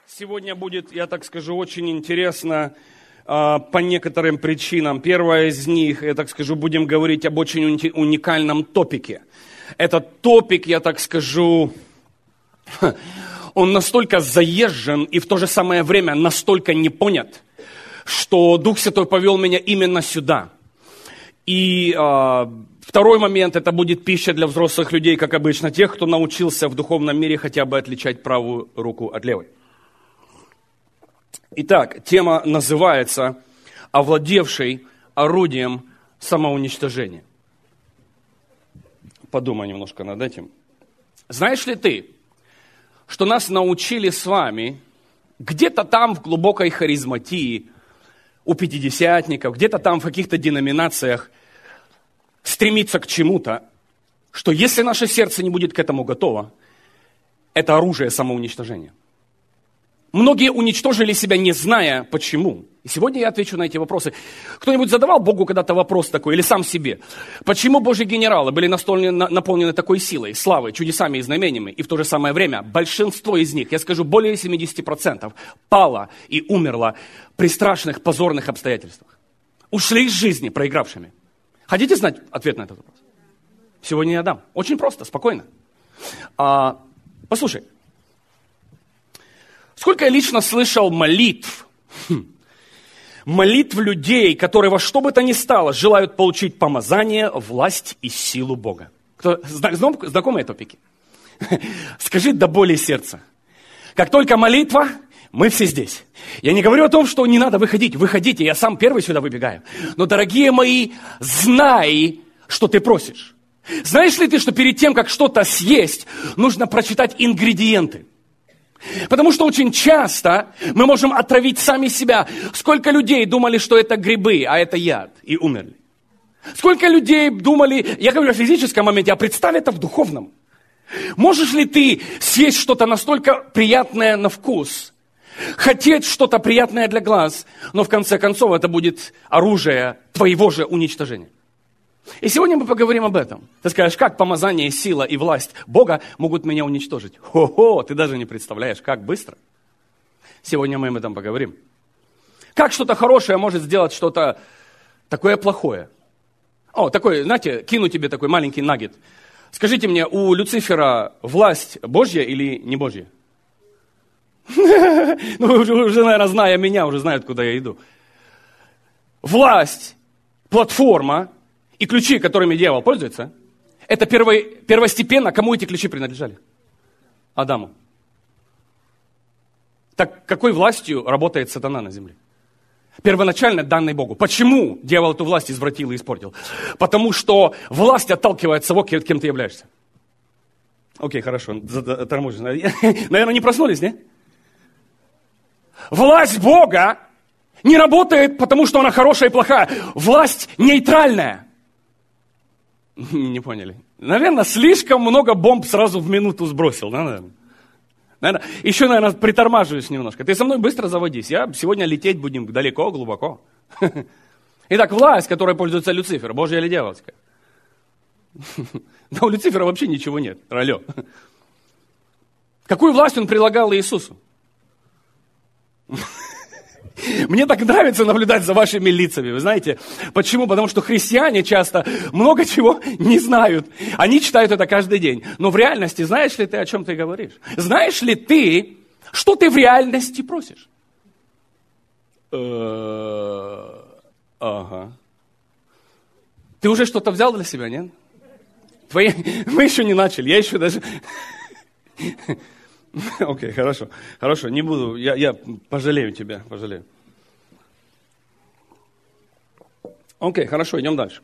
Сегодня будет, я так скажу, очень интересно по некоторым причинам. Первая из них, я так скажу, будем говорить об очень уникальном топике. Этот топик, я так скажу, он настолько заезжен и в то же самое время настолько не понят, что Дух Святой повел меня именно сюда. И второй момент, это будет пища для взрослых людей, как обычно, тех, кто научился в духовном мире хотя бы отличать правую руку от левой. Итак, тема называется «Овладевший орудием самоуничтожения». Подумай немножко над этим. Знаешь ли ты, что нас научили с вами где-то там в глубокой харизматии, у пятидесятников, где-то там в каких-то деноминациях стремиться к чему-то, что если наше сердце не будет к этому готово, это оружие самоуничтожения. Многие уничтожили себя, не зная почему. И сегодня я отвечу на эти вопросы. Кто-нибудь задавал Богу когда-то вопрос такой, или сам себе? Почему Божьи генералы были наполнены такой силой, славой, чудесами и знамениями, и в то же самое время большинство из них, я скажу, более 70%, пало и умерло при страшных позорных обстоятельствах? Ушли из жизни проигравшими. Хотите знать ответ на этот вопрос? Сегодня я дам. Очень просто, спокойно. Послушай. Сколько я лично слышал молитв людей, которые во что бы то ни стало желают получить помазание, власть и силу Бога. Кто, знакомые топики? Скажи до боли сердца. Как только молитва, мы все здесь. Я не говорю о том, что не надо выходить. Выходите, я сам первый сюда выбегаю. Но, дорогие мои, знай, что ты просишь. Знаешь ли ты, что перед тем, как что-то съесть, нужно прочитать ингредиенты? Потому что очень часто мы можем отравить сами себя. Сколько людей думали, что это грибы, а это яд, и умерли. Сколько людей думали, я говорю о физическом моменте, а представь это в духовном. Можешь ли ты съесть что-то настолько приятное на вкус, хотеть что-то приятное для глаз, но в конце концов это будет оружие твоего же уничтожения? И сегодня мы поговорим об этом. Ты скажешь, как помазание, сила и власть Бога могут меня уничтожить? Хо-хо, ты даже не представляешь, как быстро. Сегодня мы об этом поговорим. Как что-то хорошее может сделать что-то такое плохое? Такой, знаете, кину тебе такой маленький наггет. Скажите мне, у Люцифера власть Божья или не Божья? Уже, наверное, зная меня, уже знают, куда я иду. Власть, платформа, и ключи, которыми дьявол пользуется, это первостепенно, кому эти ключи принадлежали? Адаму. Так какой властью работает сатана на земле? Первоначально данной Богу. Почему дьявол эту власть извратил и испортил? Потому что власть отталкивает того, кем ты являешься. Окей, хорошо, торможу. Наверное, не проснулись, не? Власть Бога не работает, потому что она хорошая и плохая. Власть нейтральная. Не поняли. Наверное, слишком много бомб сразу в минуту сбросил. Да, наверное. Еще, наверное, притормаживаешь немножко. Ты со мной быстро заводись. Сегодня лететь будем далеко, глубоко. Итак, власть, которой пользуется Люцифер, Божья или дьявольская? Да у Люцифера вообще ничего нет. Алло. Какую власть он прилагал Иисусу? Мне так нравится наблюдать за вашими лицами, вы знаете. Почему? Потому что христиане часто много чего не знают. Они читают это каждый день. Но в реальности знаешь ли ты, о чем ты говоришь? Знаешь ли ты, что ты в реальности просишь? Ага. Ты уже что-то взял для себя, нет? Мы еще не начали, я еще даже... Окей, хорошо, не буду, я пожалею тебя, пожалею. Окей, хорошо, идем дальше.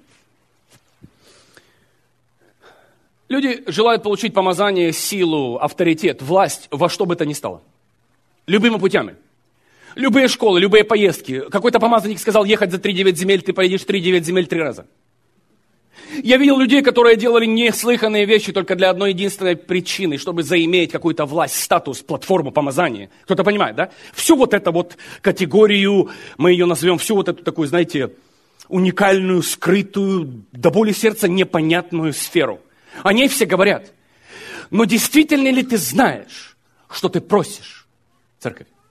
Люди желают получить помазание, силу, авторитет, власть во что бы то ни стало. Любыми путями. Любые школы, любые поездки. Какой-то помазанник сказал, ехать за 3-9 земель, ты поедешь 3-9 земель 3 раза. Я видел людей, которые делали неслыханные вещи только для одной единственной причины, чтобы заиметь какую-то власть, статус, платформу, помазание. Кто-то понимает, да? Всю вот эту вот категорию, мы ее назовем, всю вот эту такую, знаете, уникальную, скрытую, до боли сердца непонятную сферу. О ней все говорят. Но действительно ли ты знаешь, что ты просишь, церковь?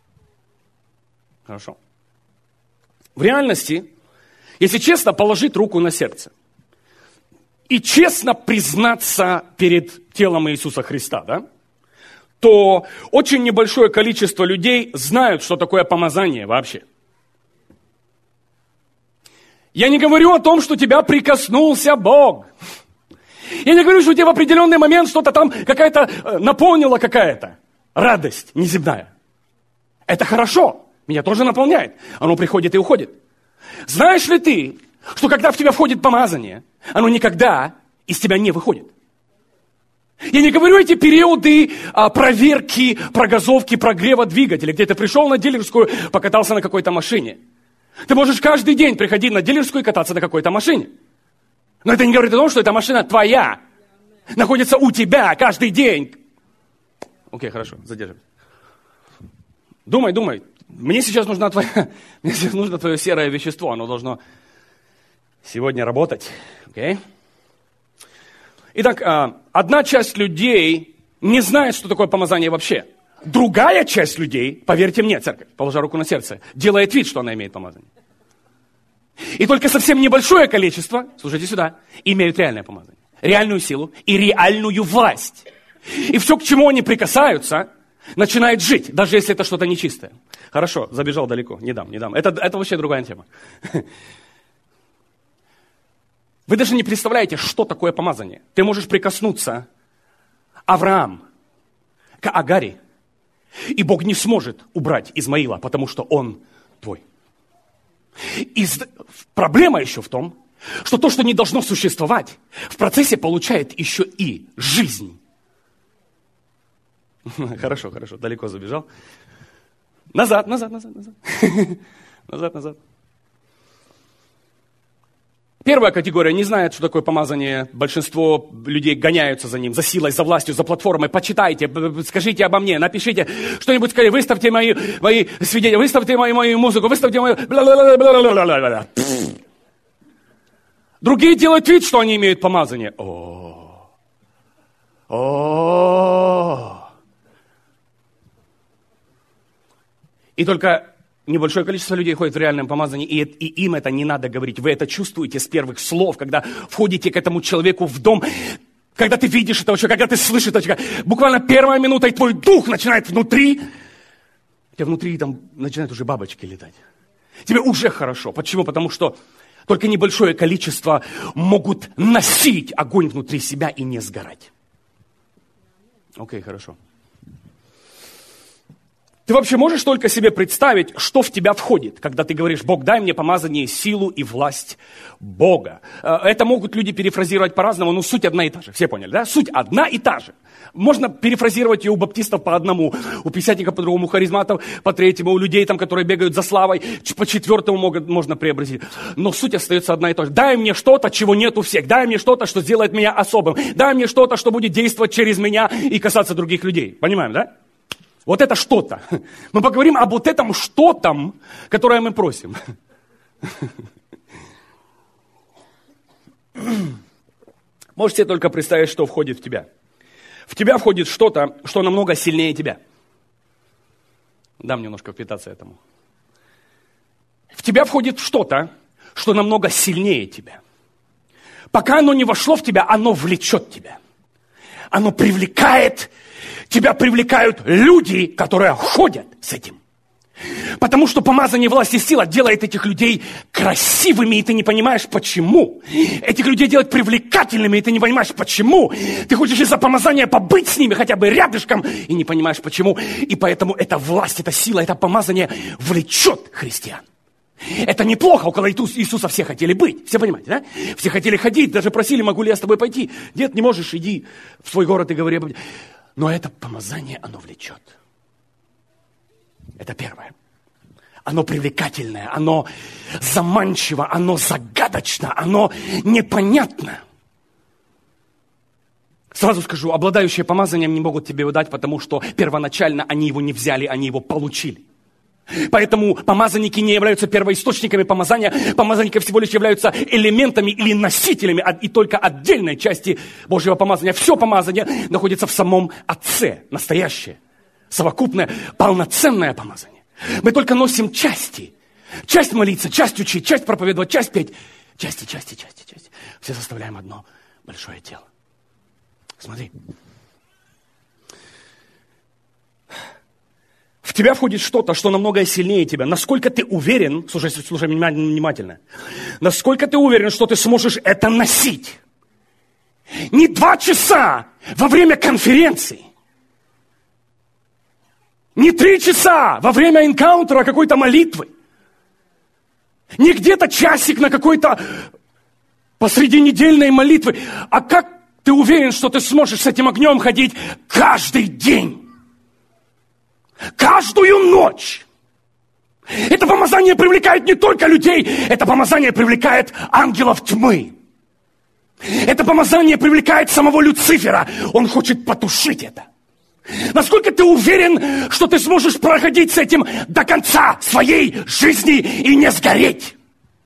Хорошо. В реальности, если честно, положить руку на сердце и честно признаться перед телом Иисуса Христа, да, то очень небольшое количество людей знают, что такое помазание вообще. Я не говорю о том, что тебя прикоснулся Бог. Я не говорю, что у тебя в определенный момент что-то там какая-то наполнила какая-то радость неземная. Это хорошо, меня тоже наполняет. Оно приходит и уходит. Знаешь ли ты, что когда в тебя входит помазание, оно никогда из тебя не выходит? Я не говорю эти периоды проверки, прогазовки, прогрева двигателя, где ты пришел на дилерскую, покатался на какой-то машине. Ты можешь каждый день приходить на дилерскую и кататься на какой-то машине. Но это не говорит о том, что эта машина твоя, находится у тебя каждый день. Окей, хорошо, задержим. Думай. Мне сейчас нужно твое серое вещество, оно должно сегодня работать. Окей? Итак, одна часть людей не знает, что такое помазание вообще. Другая часть людей, поверьте мне, церковь, положа руку на сердце, делает вид, что она имеет помазание. И только совсем небольшое количество, слушайте сюда, имеют реальное помазание, реальную силу и реальную власть. И все, к чему они прикасаются, начинает жить, даже если это что-то нечистое. Хорошо, забежал далеко, не дам. Это вообще другая тема. Вы даже не представляете, что такое помазание. Ты можешь прикоснуться, Авраам, к Агаре, и Бог не сможет убрать Измаила, потому что он твой. И проблема еще в том, что то, что не должно существовать, в процессе получает еще и жизнь. Хорошо, далеко забежал. Назад. Назад. Первая категория не знает, что такое помазание. Большинство людей гоняются за ним, за силой, за властью, за платформой. Почитайте, скажите обо мне, напишите что-нибудь, скорее, выставьте мои свидетельства, выставьте мою музыку, выставьте мою... Другие делают вид, что они имеют помазание. И только небольшое количество людей ходит в реальном помазании, и им это не надо говорить. Вы это чувствуете с первых слов, когда входите к этому человеку в дом, когда ты видишь этого человека, когда ты слышишь этого человека. Буквально первая минута, и твой дух начинает внутри. У тебя внутри там начинают уже бабочки летать. Тебе уже хорошо. Почему? Потому что только небольшое количество могут носить огонь внутри себя и не сгорать. Окей, хорошо. Ты вообще можешь только себе представить, что в тебя входит, когда ты говоришь: Бог, дай мне помазание, силу и власть Бога. Это могут люди перефразировать по-разному, но суть одна и та же. Все поняли, да? Суть одна и та же. Можно перефразировать ее у баптистов по одному, у пятидесятников по другому, у харизматов по третьему, у людей, там, которые бегают за славой, по четвертому можно преобразить. Но суть остается одна и та же. Дай мне что-то, чего нет у всех. Дай мне что-то, что сделает меня особым. Дай мне что-то, что будет действовать через меня и касаться других людей. Понимаем, да? Вот это что-то. Мы поговорим об вот этом что-то, которое мы просим. Можете себе только представить, что входит в тебя. В тебя входит что-то, что намного сильнее тебя. Дам немножко впитаться этому. В тебя входит что-то, что намного сильнее тебя. Пока оно не вошло в тебя, оно влечет тебя. Оно привлекает. Тебя привлекают люди, которые ходят с этим. Потому что помазание власти и сила делает этих людей красивыми, и ты не понимаешь, почему. Этих людей делает привлекательными, и ты не понимаешь, почему. Ты хочешь из-за помазания побыть с ними хотя бы рядышком, и не понимаешь, почему. И поэтому эта власть, эта сила, это помазание влечет христиан. Это неплохо, около Иисуса все хотели быть. Все понимаете, да? Все хотели ходить, даже просили: могу ли я с тобой пойти? Нет, не можешь, иди в свой город и говори об этом. Но это помазание, оно влечет. Это первое. Оно привлекательное, оно заманчиво, оно загадочно, оно непонятно. Сразу скажу, обладающие помазанием не могут тебе его дать, потому что первоначально они его не взяли, они его получили. Поэтому помазанники не являются первоисточниками помазания. Помазанники всего лишь являются элементами или носителями и только отдельной части Божьего помазания. Все помазание находится в самом Отце, настоящее, совокупное, полноценное помазание. Мы только носим части. Часть молиться, часть учить, часть проповедовать, часть петь. Части. Все составляем одно большое тело. Смотри. В тебя входит что-то, что намного сильнее тебя. Насколько ты уверен, слушай внимательно, насколько ты уверен, что ты сможешь это носить. Не 2 часа во время конференции. Не 3 часа во время энкаунтера какой-то молитвы. Не где-то часик на какой-то посреди недельной молитвы. А как ты уверен, что ты сможешь с этим огнем ходить каждый день? Каждую ночь. Это помазание привлекает не только людей, это помазание привлекает ангелов тьмы. Это помазание привлекает самого Люцифера. Он хочет потушить это. Насколько ты уверен, что ты сможешь проходить с этим до конца своей жизни и не сгореть?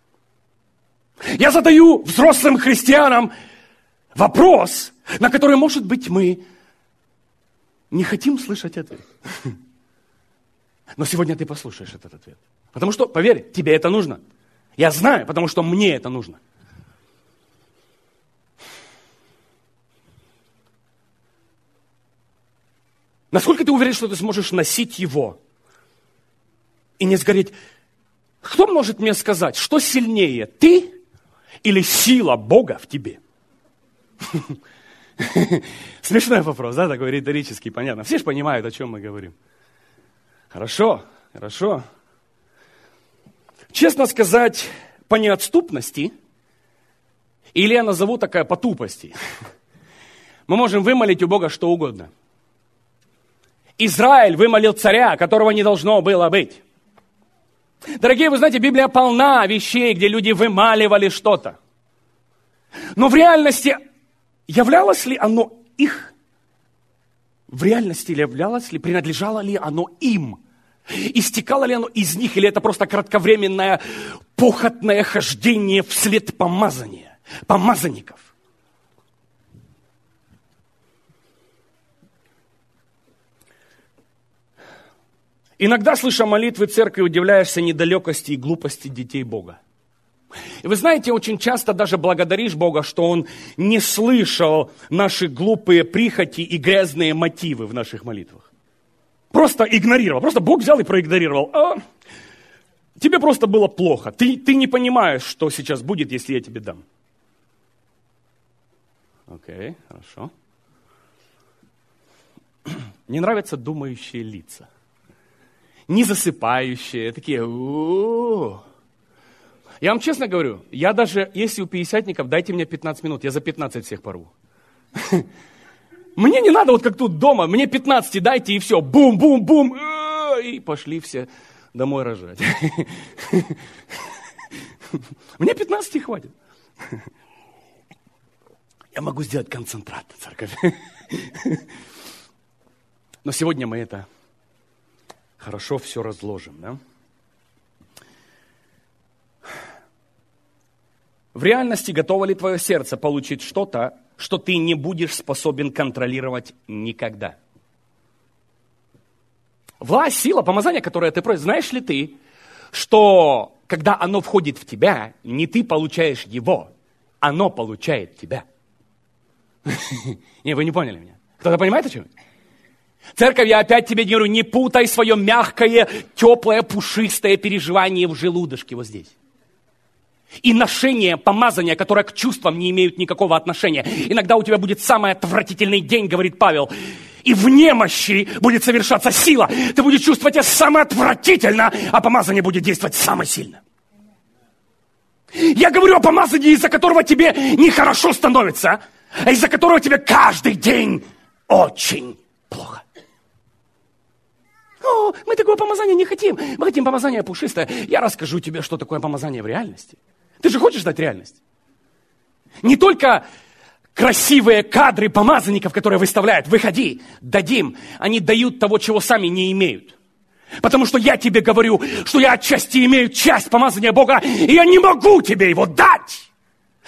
Я задаю взрослым христианам вопрос, на который, может быть, мы не хотим слышать ответ. Но сегодня ты послушаешь этот ответ. Потому что, поверь, тебе это нужно. Я знаю, потому что мне это нужно. Насколько ты уверен, что ты сможешь носить его и не сгореть? Кто может мне сказать, что сильнее, ты или сила Бога в тебе? Смешной вопрос, да, такой риторический, понятно. Все же понимают, о чем мы говорим. Хорошо. Честно сказать, по неотступности, или я назову такая по тупости, мы можем вымолить у Бога что угодно. Израиль вымолил царя, которого не должно было быть. Дорогие, вы знаете, Библия полна вещей, где люди вымаливали что-то. Но в реальности являлось ли оно их? В реальности являлось ли, принадлежало ли оно им? Истекало ли оно из них, или это просто кратковременное похотное хождение вслед помазанников? Иногда, слыша молитвы церкви, удивляешься недалекости и глупости детей Бога. И вы знаете, очень часто даже благодаришь Бога, что Он не слышал наши глупые прихоти и грязные мотивы в наших молитвах. Просто игнорировал. Просто Бог взял и проигнорировал. Тебе просто было плохо. Ты не понимаешь, что сейчас будет, если я тебе дам. Окей, хорошо. Мне нравятся думающие лица. Не засыпающие, такие. Я вам честно говорю, я даже, если у пятидесятников, дайте мне 15 минут, я за 15 всех порву. Мне не надо вот как тут дома, мне 15 дайте и все, бум-бум-бум, и пошли все домой рожать. Мне 15 хватит. Я могу сделать концентрат, церковь. Но сегодня мы это хорошо все разложим, да? В реальности готово ли твое сердце получить что-то, что ты не будешь способен контролировать никогда? Власть, сила, помазание, которое ты просишь, знаешь ли ты, что когда оно входит в тебя, не ты получаешь его, оно получает тебя. Не, вы не поняли меня. Кто-то понимает, о чем? Церковь, я опять тебе говорю, не путай свое мягкое, теплое, пушистое переживание в желудочке вот здесь. И ношение, помазания, которое к чувствам не имеют никакого отношения. Иногда у тебя будет самый отвратительный день, говорит Павел, и в немощи будет совершаться сила. Ты будешь чувствовать себя самое отвратительно, а помазание будет действовать самое сильно. Я говорю о помазании, из-за которого тебе нехорошо становится, а из-за которого тебе каждый день очень плохо. О, мы такого помазания не хотим. Мы хотим помазания пушистое. Я расскажу тебе, что такое помазание в реальности. Ты же хочешь знать реальность? Не только красивые кадры помазанников, которые выставляют. Выходи, дадим. Они дают того, чего сами не имеют. Потому что я тебе говорю, что я отчасти имею часть помазания Бога, и я не могу тебе его дать.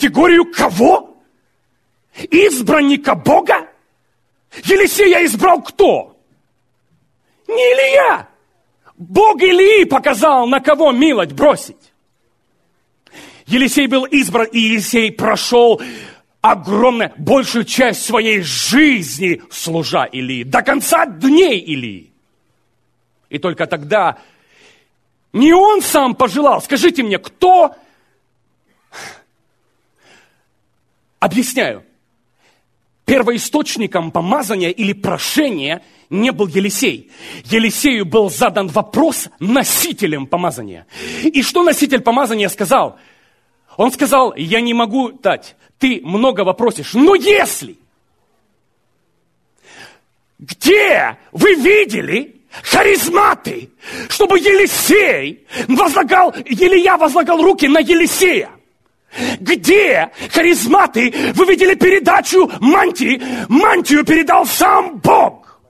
категорию кого? Избранника Бога? Елисея избрал кто? Не Илия. Бог Илии показал, на кого милость бросить. Елисей был избран, и Елисей прошел большую часть своей жизни, служа Илии, до конца дней Илии. И только тогда не он сам пожелал. Скажите мне, кто? Объясняю. Первоисточником помазания или прошения не был Елисей. Елисею был задан вопрос носителем помазания. И что носитель помазания сказал? Он сказал: я не могу дать, ты многого просишь, но если, где вы видели харизматы, чтобы Илия возлагал руки на Елисея? Где харизматы, вы видели передачу мантии? Мантию передал сам Бог.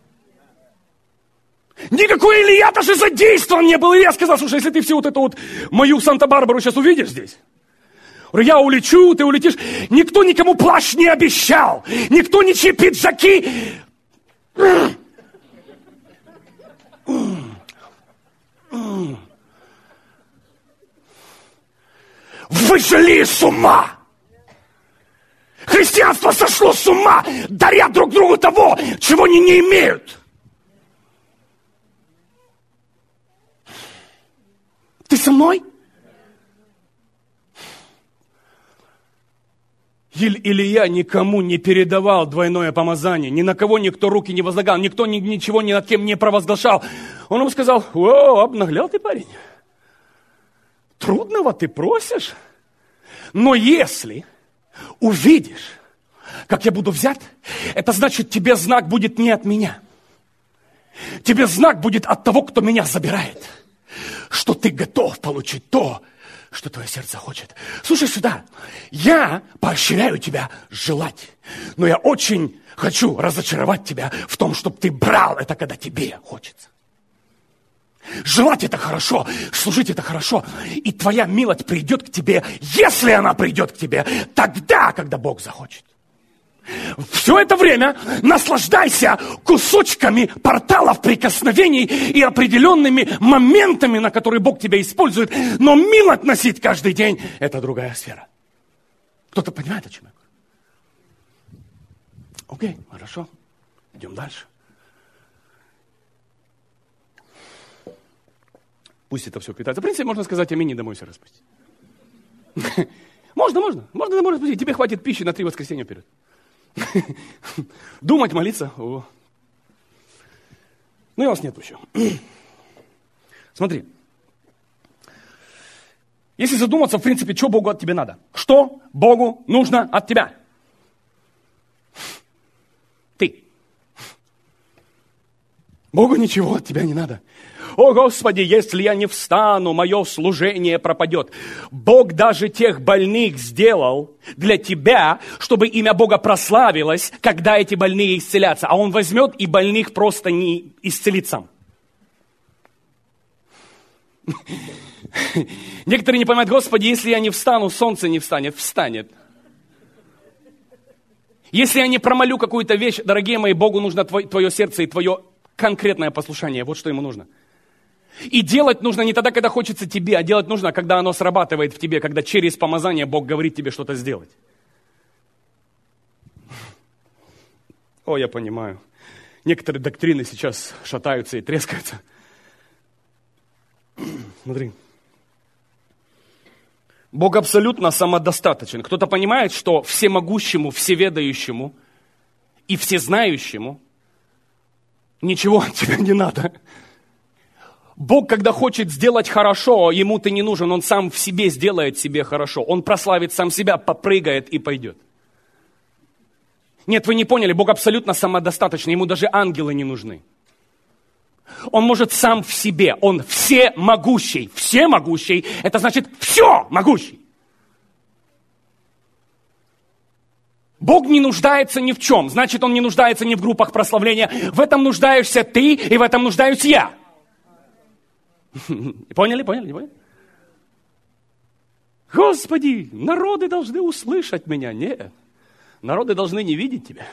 Никакой Илия даже задействован не был. Илья сказал: слушай, если ты всю мою Санта-Барбару сейчас увидишь здесь, я улечу, ты улетишь. Никто никому плащ не обещал. Никто ничьи пиджаки. Вы шли с ума. Христианство сошло с ума, даря друг другу того, чего они не имеют. Ты со мной? Илия никому не передавал двойное помазание, ни на кого никто руки не возлагал, никто ничего ни над кем не провозглашал. Он ему сказал: о, обнаглял ты, парень. Трудного ты просишь, но если увидишь, как я буду взят, это значит, тебе знак будет не от меня. Тебе знак будет от того, кто меня забирает. Что ты готов получить то, что твое сердце хочет. Слушай сюда, я поощряю тебя желать, но я очень хочу разочаровать тебя в том, чтобы ты брал это, когда тебе хочется. Желать это хорошо, служить это хорошо, и твоя милость придет к тебе, если она придет к тебе, тогда, когда Бог захочет. Все это время наслаждайся кусочками порталов прикосновений и определенными моментами, на которые Бог тебя использует. Но милость носить каждый день – это другая сфера. Кто-то понимает, о чем я говорю? Окей, хорошо. Идем дальше. Пусть это все питается. В принципе, можно сказать аминь и домой все распустить. Можно домой распустить. Тебе хватит пищи на 3 воскресенья вперед. Думать, молиться. О. Ну, и вас нет еще. Смотри. Если задуматься, в принципе, что Богу от тебя надо? Что Богу нужно от тебя? Ты. Богу ничего от тебя не надо. О, Господи, если я не встану, мое служение пропадет. Бог даже тех больных сделал для тебя, чтобы имя Бога прославилось, когда эти больные исцелятся. А Он возьмет и больных просто не исцелит сам. Некоторые не понимают: Господи, если я не встану, солнце не встанет. Встанет. Если я не промолю какую-то вещь, дорогие мои, Богу нужно твое сердце и твое конкретное послушание. Вот что Ему нужно. И делать нужно не тогда, когда хочется тебе, а делать нужно, когда оно срабатывает в тебе, когда через помазание Бог говорит тебе что-то сделать. О, я понимаю. Некоторые доктрины сейчас шатаются и трескаются. Смотри. Бог абсолютно самодостаточен. Кто-то понимает, что всемогущему, всеведающему и всезнающему ничего от тебя не надо. Бог, когда хочет сделать хорошо, ему ты не нужен, он сам в себе сделает себе хорошо. Он прославит сам себя, попрыгает и пойдет. Нет, вы не поняли, Бог абсолютно самодостаточный, ему даже ангелы не нужны. Он может сам в себе, он всемогущий. Всемогущий, это значит все могущий. Бог не нуждается ни в чем, значит, он не нуждается ни в группах прославления. В этом нуждаешься ты, и в этом нуждаюсь я. Поняли? Господи, народы должны услышать меня. Нет, народы должны не видеть тебя.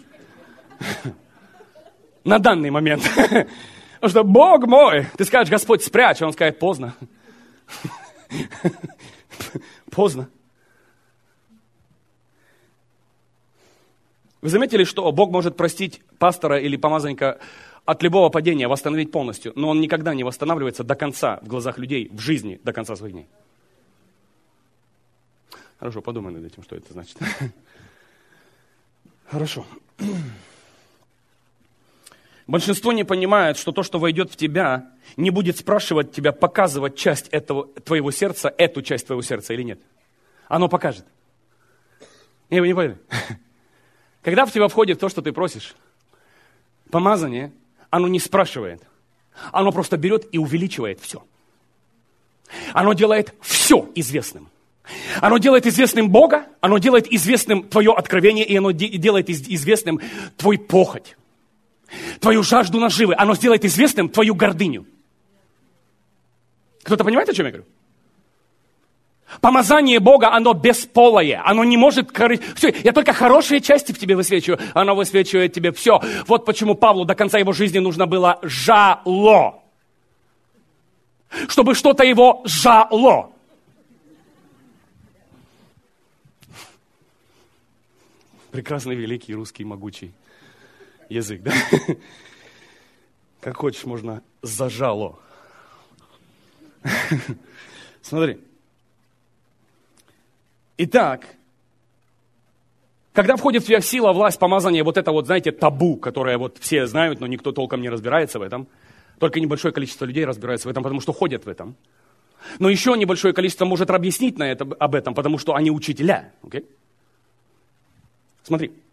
На данный момент. Потому что Бог мой, ты скажешь, Господь, спрячь, а он скажет, поздно. Поздно. Вы заметили, что Бог может простить пастора или помазанника от любого падения, восстановить полностью, но он никогда не восстанавливается до конца в глазах людей, в жизни до конца своих дней. Хорошо, подумай над этим, что это значит. Хорошо. Большинство не понимает, что то, что войдет в тебя, не будет спрашивать тебя, показывать часть этого твоего сердца, эту часть твоего сердца или нет. Оно покажет. И вы не поняли? Когда в тебя входит то, что ты просишь, помазание, оно не спрашивает. Оно просто берет и увеличивает все. Оно делает все известным. Оно делает известным Бога, оно делает известным твое откровение, и оно делает известным твой похоть, твою жажду наживы. Оно сделает известным твою гордыню. Кто-то понимает, о чем я говорю? Помазание Бога, оно бесполое, оно не может... Все, я только хорошие части в тебе высвечиваю, оно высвечивает тебе все. Вот почему Павлу до конца его жизни нужно было жало. Чтобы что-то его жало. Прекрасный, великий, русский, могучий язык, да? Как хочешь, можно зажало. Смотри. Итак, когда входит в тебя сила, власть, помазание, вот это вот, знаете, табу, которое вот все знают, но никто толком не разбирается в этом. Только небольшое количество людей разбирается в этом, потому что ходят в этом. Но еще небольшое количество может объяснить об этом, потому что они учителя. Okay? Смотри.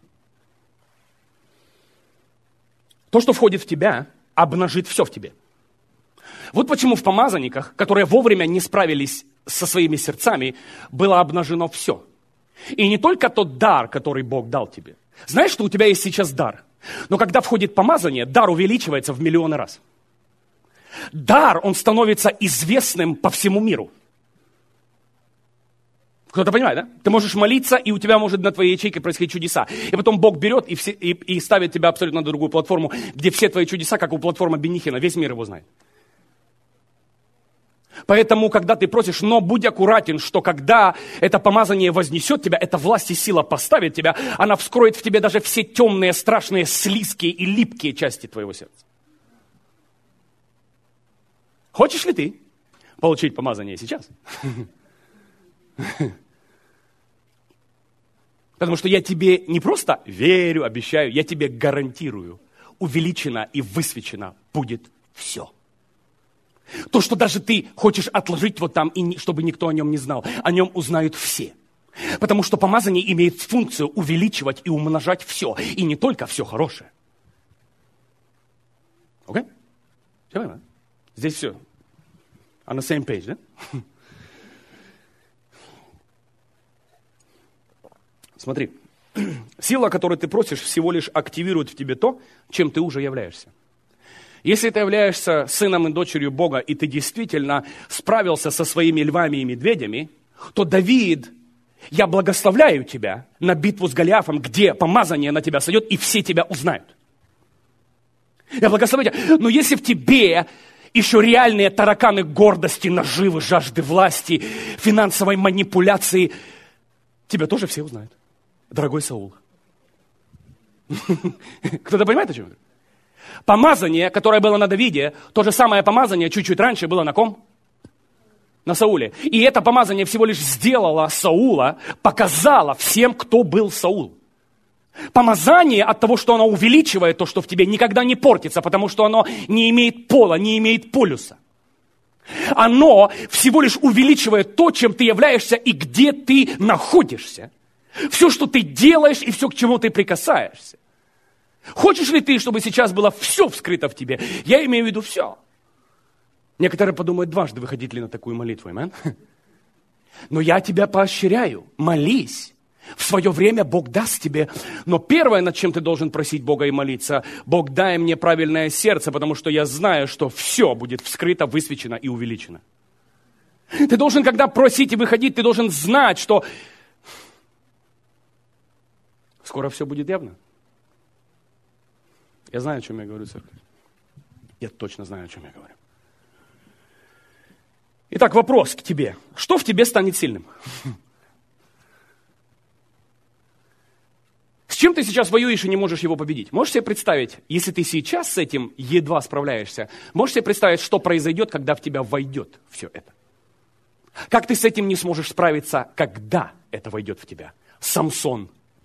То, что входит в тебя, обнажит все в тебе. Вот почему в помазанниках, которые вовремя не справились со своими сердцами, было обнажено все. И не только тот дар, который Бог дал тебе. Знаешь, что у тебя есть сейчас дар? Но когда входит помазание, дар увеличивается в миллионы раз. Дар, он становится известным по всему миру. Кто-то понимает, да? Ты можешь молиться, и у тебя может на твоей ячейке происходить чудеса. И потом Бог берет и ставит тебя абсолютно на другую платформу, где все твои чудеса, как у платформы Бенихина, весь мир его знает. Поэтому, когда ты просишь, но будь аккуратен, что когда это помазание вознесет тебя, эта власть и сила поставит тебя, она вскроет в тебе даже все темные, страшные, слизкие и липкие части твоего сердца. Хочешь ли ты получить помазание сейчас? Потому что я тебе не просто верю, обещаю, я тебе гарантирую, увеличено и высвечено будет все. То, что даже ты хочешь отложить вот там, и чтобы никто о нем не знал, о нем узнают все. Потому что помазание имеет функцию увеличивать и умножать все, и не только все хорошее. Окей? Все понятно? Здесь все. On the same page, да? Смотри, сила, которую ты просишь, всего лишь активирует в тебе то, чем ты уже являешься. Если ты являешься сыном и дочерью Бога, и ты действительно справился со своими львами и медведями, то Давид, я благословляю тебя на битву с Голиафом, где помазание на тебя сойдет, и все тебя узнают. Я благословляю тебя. Но если в тебе еще реальные тараканы гордости, наживы, жажды власти, финансовой манипуляции, тебя тоже все узнают. Дорогой Саул. Кто-то понимает, о чем я говорю? Помазание, которое было на Давиде, то же самое помазание чуть-чуть раньше было на ком? На Сауле. И это помазание всего лишь сделало Саула, показало всем, кто был Саул. Помазание от того, что оно увеличивает то, что в тебе, никогда не портится, потому что оно не имеет пола, не имеет полюса. Оно всего лишь увеличивает то, чем ты являешься и где ты находишься. Все, что ты делаешь и все, к чему ты прикасаешься. Хочешь ли ты, чтобы сейчас было все вскрыто в тебе? Я имею в виду все. Некоторые подумают дважды, выходить ли на такую молитву. Amen? Но я тебя поощряю, молись. В свое время Бог даст тебе. Но первое, над чем ты должен просить Бога и молиться, Бог, дай мне правильное сердце, потому что я знаю, что все будет вскрыто, высвечено и увеличено. Ты должен, когда просить и выходить, ты должен знать, что скоро все будет явно. Я знаю, о чем я говорю, церковь. Я точно знаю, о чем я говорю. Итак, вопрос к тебе. Что в тебе станет сильным? С чем ты сейчас воюешь и не можешь его победить? Можешь себе представить, если ты сейчас с этим едва справляешься, можешь себе представить, что произойдет, когда в тебя войдет все это? Как ты с этим не сможешь справиться, когда это войдет в тебя? Самсон.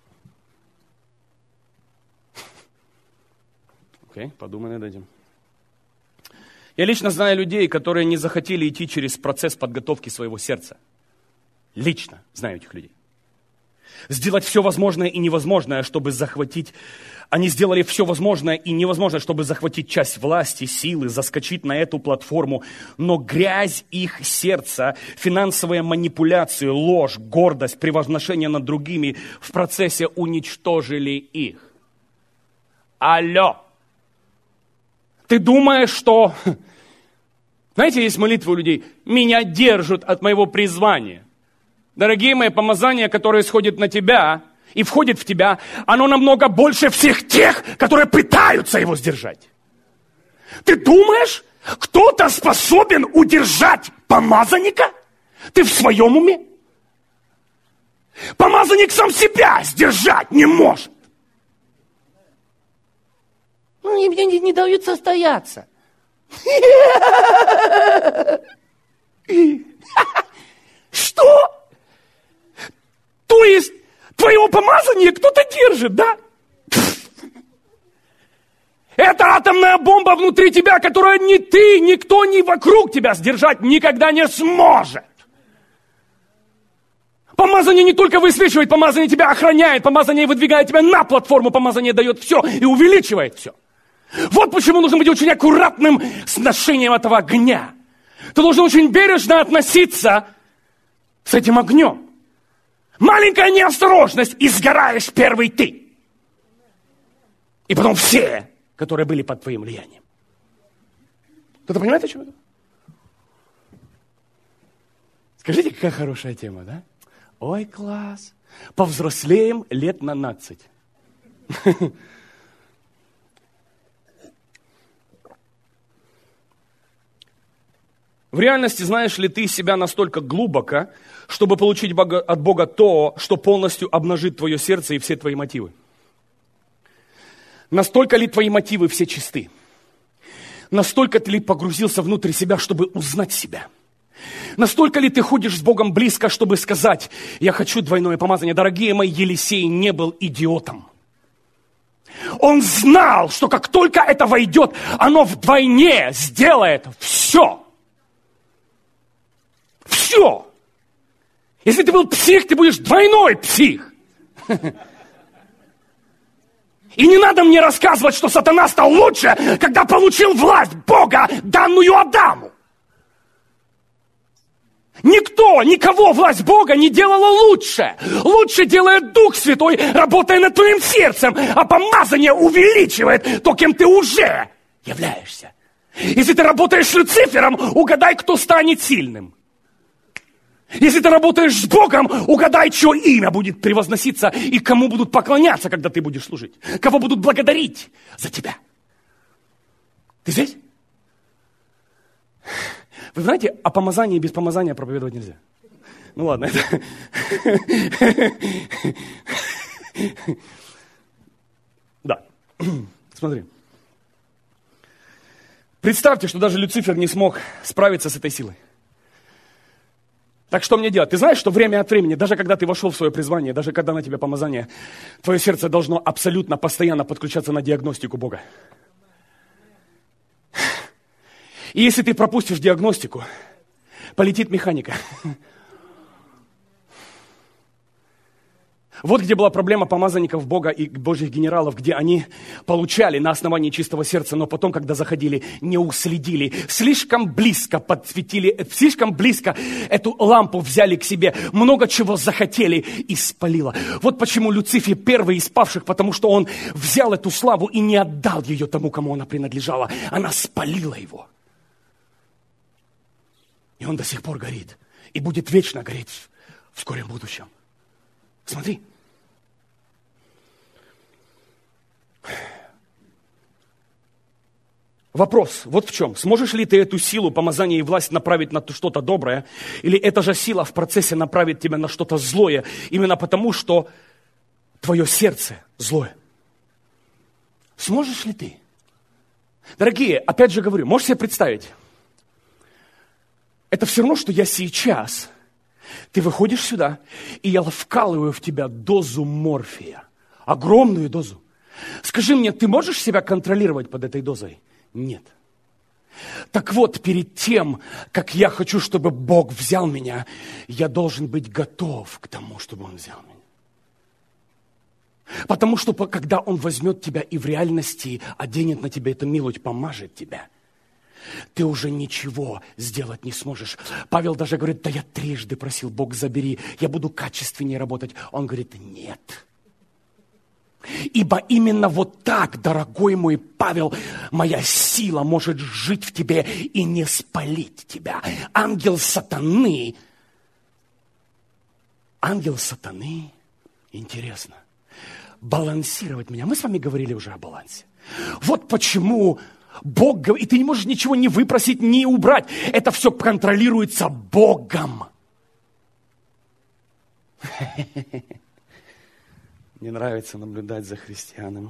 Окей, подумай над этим. Я лично знаю людей, которые не захотели идти через процесс подготовки своего сердца. Лично знаю этих людей. Сделать все возможное и невозможное, чтобы захватить... Они сделали все возможное и невозможное, чтобы захватить часть власти, силы, заскочить на эту платформу. Но грязь их сердца, финансовые манипуляции, ложь, гордость, превозношение над другими в процессе уничтожили их. Алло! Ты думаешь, что... Знаете, есть молитвы у людей. Меня держат от моего призвания. Дорогие мои, помазание, которое исходит на тебя и входит в тебя, оно намного больше всех тех, которые пытаются его сдержать. Ты думаешь, кто-то способен удержать помазанника? Ты в своем уме? Помазанник сам себя сдержать не может. Мне не дают состояться. Что? То есть твоего помазания кто-то держит, да? Это атомная бомба внутри тебя, которую ни ты, никто, ни вокруг тебя сдержать никогда не сможет. Помазание не только высвечивает, помазание тебя охраняет, помазание выдвигает тебя на платформу, помазание дает все и увеличивает все. Вот почему нужно быть очень аккуратным с ношением этого огня. Ты должен очень бережно относиться с этим огнем. Маленькая неосторожность, и сгораешь первый ты. И потом все, которые были под твоим влиянием. Кто-то понимает, о чем это? Скажите, какая хорошая тема, да? Ой, класс. Повзрослеем лет на 12. В реальности знаешь ли ты себя настолько глубоко, чтобы получить от Бога то, что полностью обнажит твое сердце и все твои мотивы? Настолько ли твои мотивы все чисты? Настолько ты ли погрузился внутрь себя, чтобы узнать себя? Настолько ли ты ходишь с Богом близко, чтобы сказать: я хочу двойное помазание? Дорогие мои, Елисей не был идиотом. Он знал, что как только это войдет, оно вдвойне сделает все. Все. Если ты был псих, ты будешь двойной псих. И не надо мне рассказывать, что сатана стал лучше, когда получил власть Бога, данную Адаму. Никто, никого власть Бога не делала лучше. Лучше делает Дух Святой, работая над твоим сердцем, а помазание увеличивает то, кем ты уже являешься. Если ты работаешь с Люцифером, угадай, кто станет сильным. Если ты работаешь с Богом, угадай, чье имя будет превозноситься и кому будут поклоняться, когда ты будешь служить. Кого будут благодарить за тебя. Ты здесь? Вы знаете, о помазании без помазания проповедовать нельзя. Ну ладно. Да. Смотри. Представьте, что даже Люцифер не смог справиться с этой силой. Так что мне делать? Ты знаешь, что время от времени, даже когда ты вошел в свое призвание, даже когда на тебя помазание, твое сердце должно абсолютно постоянно подключаться на диагностику Бога. И если ты пропустишь диагностику, полетит механика. Вот где была проблема помазанников Бога и Божьих генералов, где они получали на основании чистого сердца, но потом, когда заходили, не уследили. Слишком близко подсветили, слишком близко эту лампу взяли к себе, много чего захотели и спалило. Вот почему Люцифер первый из павших, потому что он взял эту славу и не отдал ее тому, кому она принадлежала. Она спалила его. И он до сих пор горит. И будет вечно гореть в скором будущем. Смотри. Вопрос вот в чем. Сможешь ли ты эту силу, помазание и власть направить на что-то доброе? Или эта же сила в процессе направит тебя на что-то злое? Именно потому, что твое сердце злое. Сможешь ли ты? Дорогие, опять же говорю, можешь себе представить? Это все равно, что я сейчас... Ты выходишь сюда, и я вкалываю в тебя дозу морфия. Огромную дозу. Скажи мне, ты можешь себя контролировать под этой дозой? Нет. Так вот, перед тем, как я хочу, чтобы Бог взял меня, я должен быть готов к тому, чтобы Он взял меня. Потому что, когда Он возьмет тебя и в реальности оденет на тебя эту милость, помажет тебя, ты уже ничего сделать не сможешь. Павел даже говорит, да я трижды просил, Бог, забери, я буду качественнее работать. Он говорит, нет. Ибо именно вот так, дорогой мой Павел, моя сила может жить в тебе и не спалить тебя. Ангел сатаны, интересно, балансировать меня. Мы с вами говорили уже о балансе. Вот почему... Бог говорит, и ты не можешь ничего не выпросить, не убрать. Это все контролируется Богом. Мне нравится наблюдать за христианами.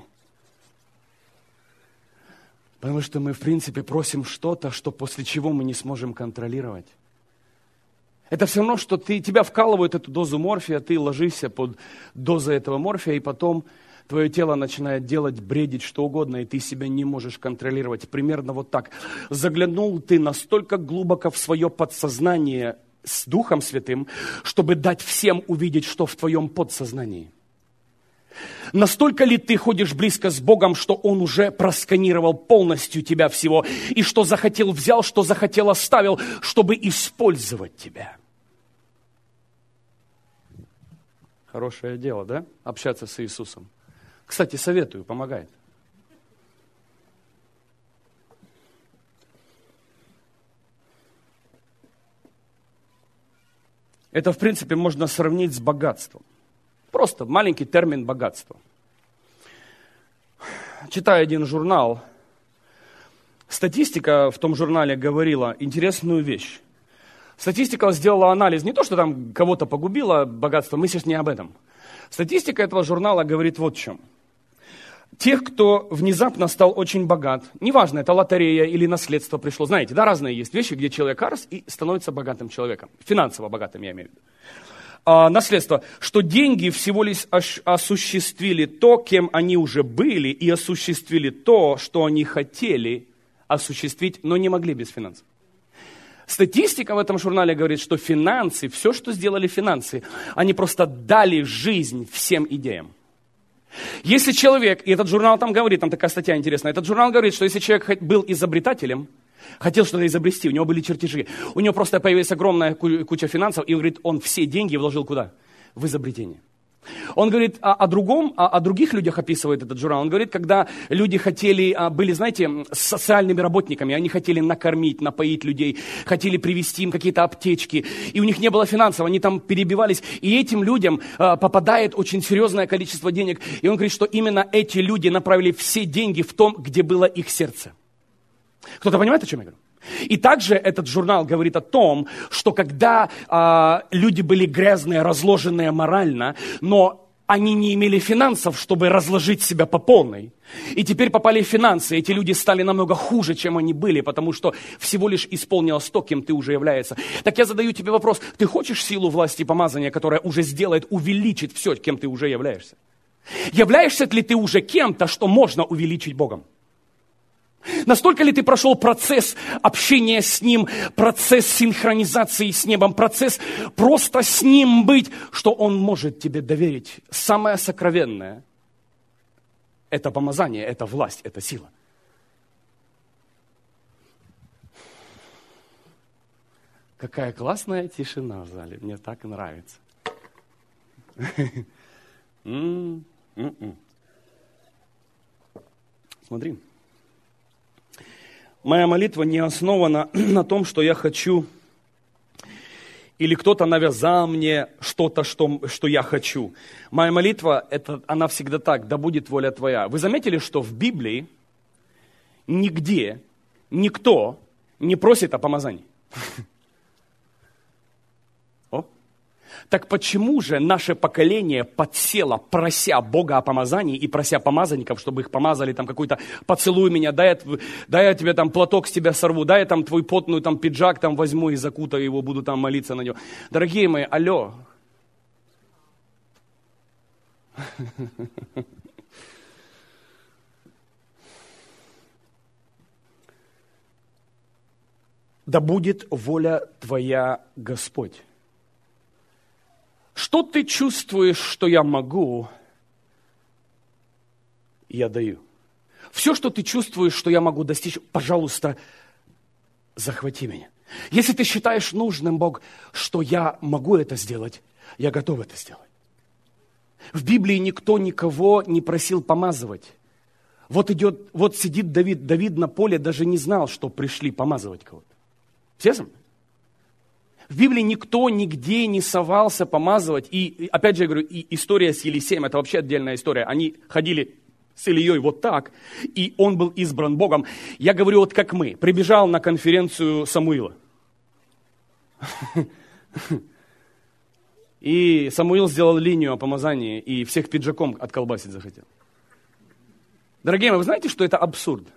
Потому что мы, в принципе, просим что-то, что после чего мы не сможем контролировать. Это все равно, что тебя вкалывают эту дозу морфия, ты ложишься под дозой этого морфия, и потом... Твое тело начинает делать, бредить, что угодно, и ты себя не можешь контролировать. Примерно вот так. Заглянул ты настолько глубоко в свое подсознание с Духом Святым, чтобы дать всем увидеть, что в твоем подсознании. Настолько ли ты ходишь близко с Богом, что Он уже просканировал полностью тебя всего, и что захотел взял, что захотел оставил, чтобы использовать тебя? Хорошее дело, да? Общаться с Иисусом. Кстати, советую, помогает. Это, в принципе, можно сравнить с богатством. Просто маленький термин богатства. Читая один журнал, статистика в том журнале говорила интересную вещь. Статистика сделала анализ, не то, что там кого-то погубило богатство, мы сейчас не об этом. Статистика этого журнала говорит вот в чем. Тех, кто внезапно стал очень богат, неважно, это лотерея или наследство пришло, знаете, да, разные есть вещи, где человек раз и становится богатым человеком, финансово богатым, я имею в виду. Наследство, что деньги всего лишь осуществили то, кем они уже были, и осуществили то, что они хотели осуществить, но не могли без финансов. Статистика в этом журнале говорит, что финансы, все, что сделали финансы, они просто дали жизнь всем идеям. Если человек, и этот журнал там говорит, там такая статья интересная, этот журнал говорит, что если человек был изобретателем, хотел что-то изобрести, у него были чертежи, у него просто появилась огромная куча финансов, и он говорит, он все деньги вложил куда? В изобретение. Он говорит о других людях описывает этот журнал. Он говорит, когда люди были, знаете, социальными работниками, они хотели накормить, напоить людей, хотели привезти им какие-то аптечки, и у них не было финансов, они там перебивались, и этим людям попадает очень серьезное количество денег. И он говорит, что именно эти люди направили все деньги в том, где было их сердце. Кто-то понимает, о чем я говорю? И также этот журнал говорит о том, что когда люди были грязные, разложенные морально, но они не имели финансов, чтобы разложить себя по полной. И теперь попали финансы, эти люди стали намного хуже, чем они были, потому что всего лишь исполнилось то, кем ты уже являешься. Так я задаю тебе вопрос, ты хочешь силу власти и помазания, которая уже сделает, увеличит все, кем ты уже являешься? Являешься ли ты уже кем-то, что можно увеличить Богом? Настолько ли ты прошел процесс общения с Ним, процесс синхронизации с небом, процесс просто с Ним быть, что Он может тебе доверить самое сокровенное? Это помазание, это власть, это сила. Какая классная тишина в зале, мне так нравится. Смотри. Моя молитва не основана на том, что я хочу, или кто-то навязал мне что-то, что я хочу. Моя молитва, она всегда так, да будет воля Твоя. Вы заметили, что в Библии нигде никто не просит о помазании? Так почему же наше поколение подсело, прося Бога о помазании и прося помазанников, чтобы их помазали, там какой-то поцелуй меня, дай я тебе там платок с тебя сорву, дай я там твой потный там пиджак там возьму и закутаю его, буду там молиться на него. Дорогие мои, алло. Да будет воля Твоя, Господь. Что ты чувствуешь, что я могу, я даю. Все, что ты чувствуешь, что я могу достичь, пожалуйста, захвати меня. Если ты считаешь нужным, Бог, что я могу это сделать, я готов это сделать. В Библии никто никого не просил помазывать. Вот сидит Давид. Давид на поле даже не знал, что пришли помазывать кого-то. Все со мной? В Библии никто нигде не совался помазывать. И опять же я говорю, и история с Елисеем, это вообще отдельная история. Они ходили с Ильей вот так, и он был избран Богом. Я говорю, вот как мы. Прибежал на конференцию Самуила. И Самуил сделал линию о помазании, и всех пиджаком отколбасить захотел. Дорогие мои, вы знаете, что это абсурд?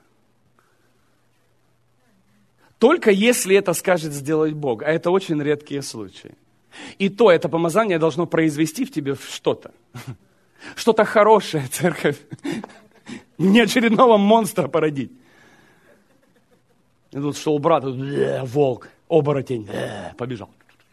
Только если это скажет сделать Бог, а это очень редкие случаи. И то это помазание должно произвести в тебе что-то. Что-то хорошее, церковь. Не очередного монстра породить. И тут шел брат, волк, оборотень, побежал.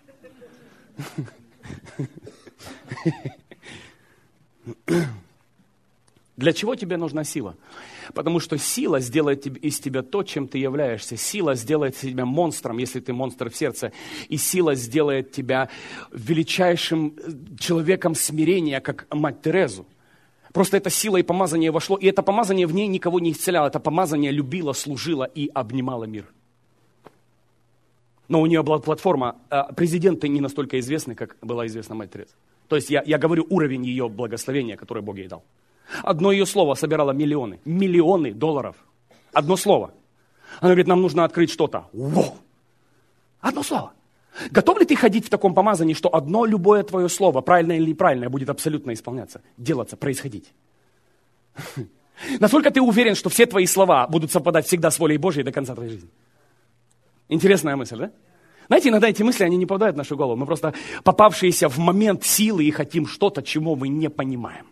Для чего тебе нужна сила? Потому что сила сделает из тебя то, чем ты являешься. Сила сделает тебя монстром, если ты монстр в сердце. И сила сделает тебя величайшим человеком смирения, как мать Терезу. Просто эта сила и помазание вошло. И это помазание в ней никого не исцеляло. Это помазание любило, служило и обнимало мир. Но у нее была платформа. Президенты не настолько известны, как была известна мать Тереза. То есть я говорю уровень ее благословения, которое Бог ей дал. Одно ее слово собирало миллионы долларов. Одно слово. Она говорит, нам нужно открыть что-то. Воу! Одно слово. Готов ли ты ходить в таком помазании, что одно любое твое слово, правильное или неправильное, будет абсолютно исполняться, делаться, происходить? Насколько ты уверен, что все твои слова будут совпадать всегда с волей Божьей до конца твоей жизни? Интересная мысль, да? Знаете, иногда эти мысли, они не попадают в нашу голову. Мы просто попавшиеся в момент силы и хотим что-то, чего мы не понимаем.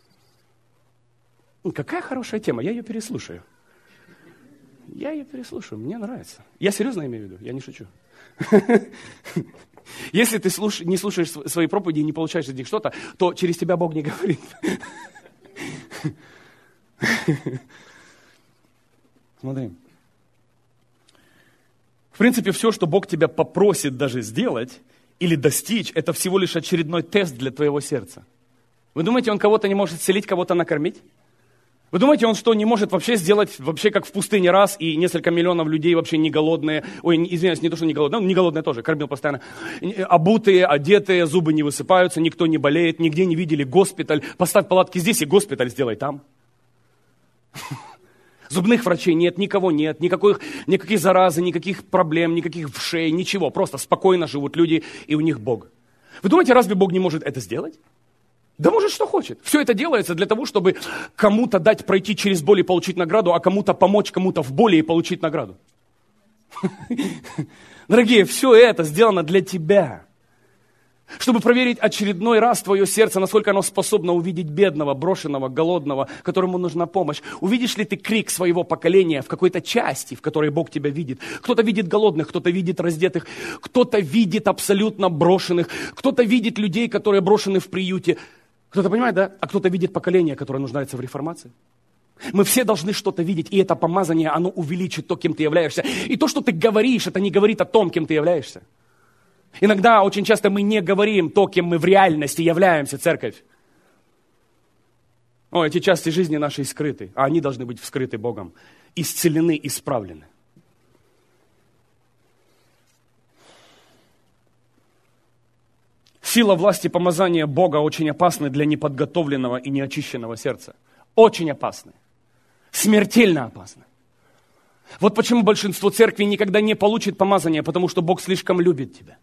Какая хорошая тема, я ее переслушаю. Мне нравится. Я серьезно имею в виду, я не шучу. Если ты не слушаешь свои проповеди и не получаешь из них что-то, то через тебя Бог не говорит. Смотри. В принципе, все, что Бог тебя попросит даже сделать или достичь, это всего лишь очередной тест для твоего сердца. Вы думаете, Он кого-то не может исцелить, кого-то накормить? Вы думаете, Он что, не может вообще сделать, вообще как в пустыне раз, и несколько миллионов людей вообще не голодные, извиняюсь, не то, что не голодные, не голодные тоже, кормил постоянно, обутые, одетые, зубы не высыпаются, никто не болеет, нигде не видели госпиталь, поставь палатки здесь и госпиталь сделай там. Зубных врачей нет, никого нет, никаких заразы, никаких проблем, никаких вшей, ничего, просто спокойно живут люди, и у них Бог. Вы думаете, разве Бог не может это сделать? Да может, что хочет. Все это делается для того, чтобы кому-то дать пройти через боль и получить награду, а кому-то помочь кому-то в боли и получить награду. Дорогие, все это сделано для тебя. Чтобы проверить очередной раз твое сердце, насколько оно способно увидеть бедного, брошенного, голодного, которому нужна помощь. Увидишь ли ты крик своего поколения в какой-то части, в которой Бог тебя видит? Кто-то видит голодных, кто-то видит раздетых, кто-то видит абсолютно брошенных, кто-то видит людей, которые брошены в приюте. Кто-то понимает, да? А кто-то видит поколение, которое нуждается в реформации. Мы все должны что-то видеть, и это помазание, оно увеличит то, кем ты являешься. И то, что ты говоришь, это не говорит о том, кем ты являешься. Иногда, очень часто мы не говорим то, кем мы в реальности являемся, церковь. Эти части жизни нашей скрыты, а они должны быть вскрыты Богом, исцелены, исправлены. Сила власти помазания Бога очень опасны для неподготовленного и неочищенного сердца. Очень опасны. Смертельно опасны. Вот почему большинство церквей никогда не получит помазания, потому что Бог слишком любит тебя.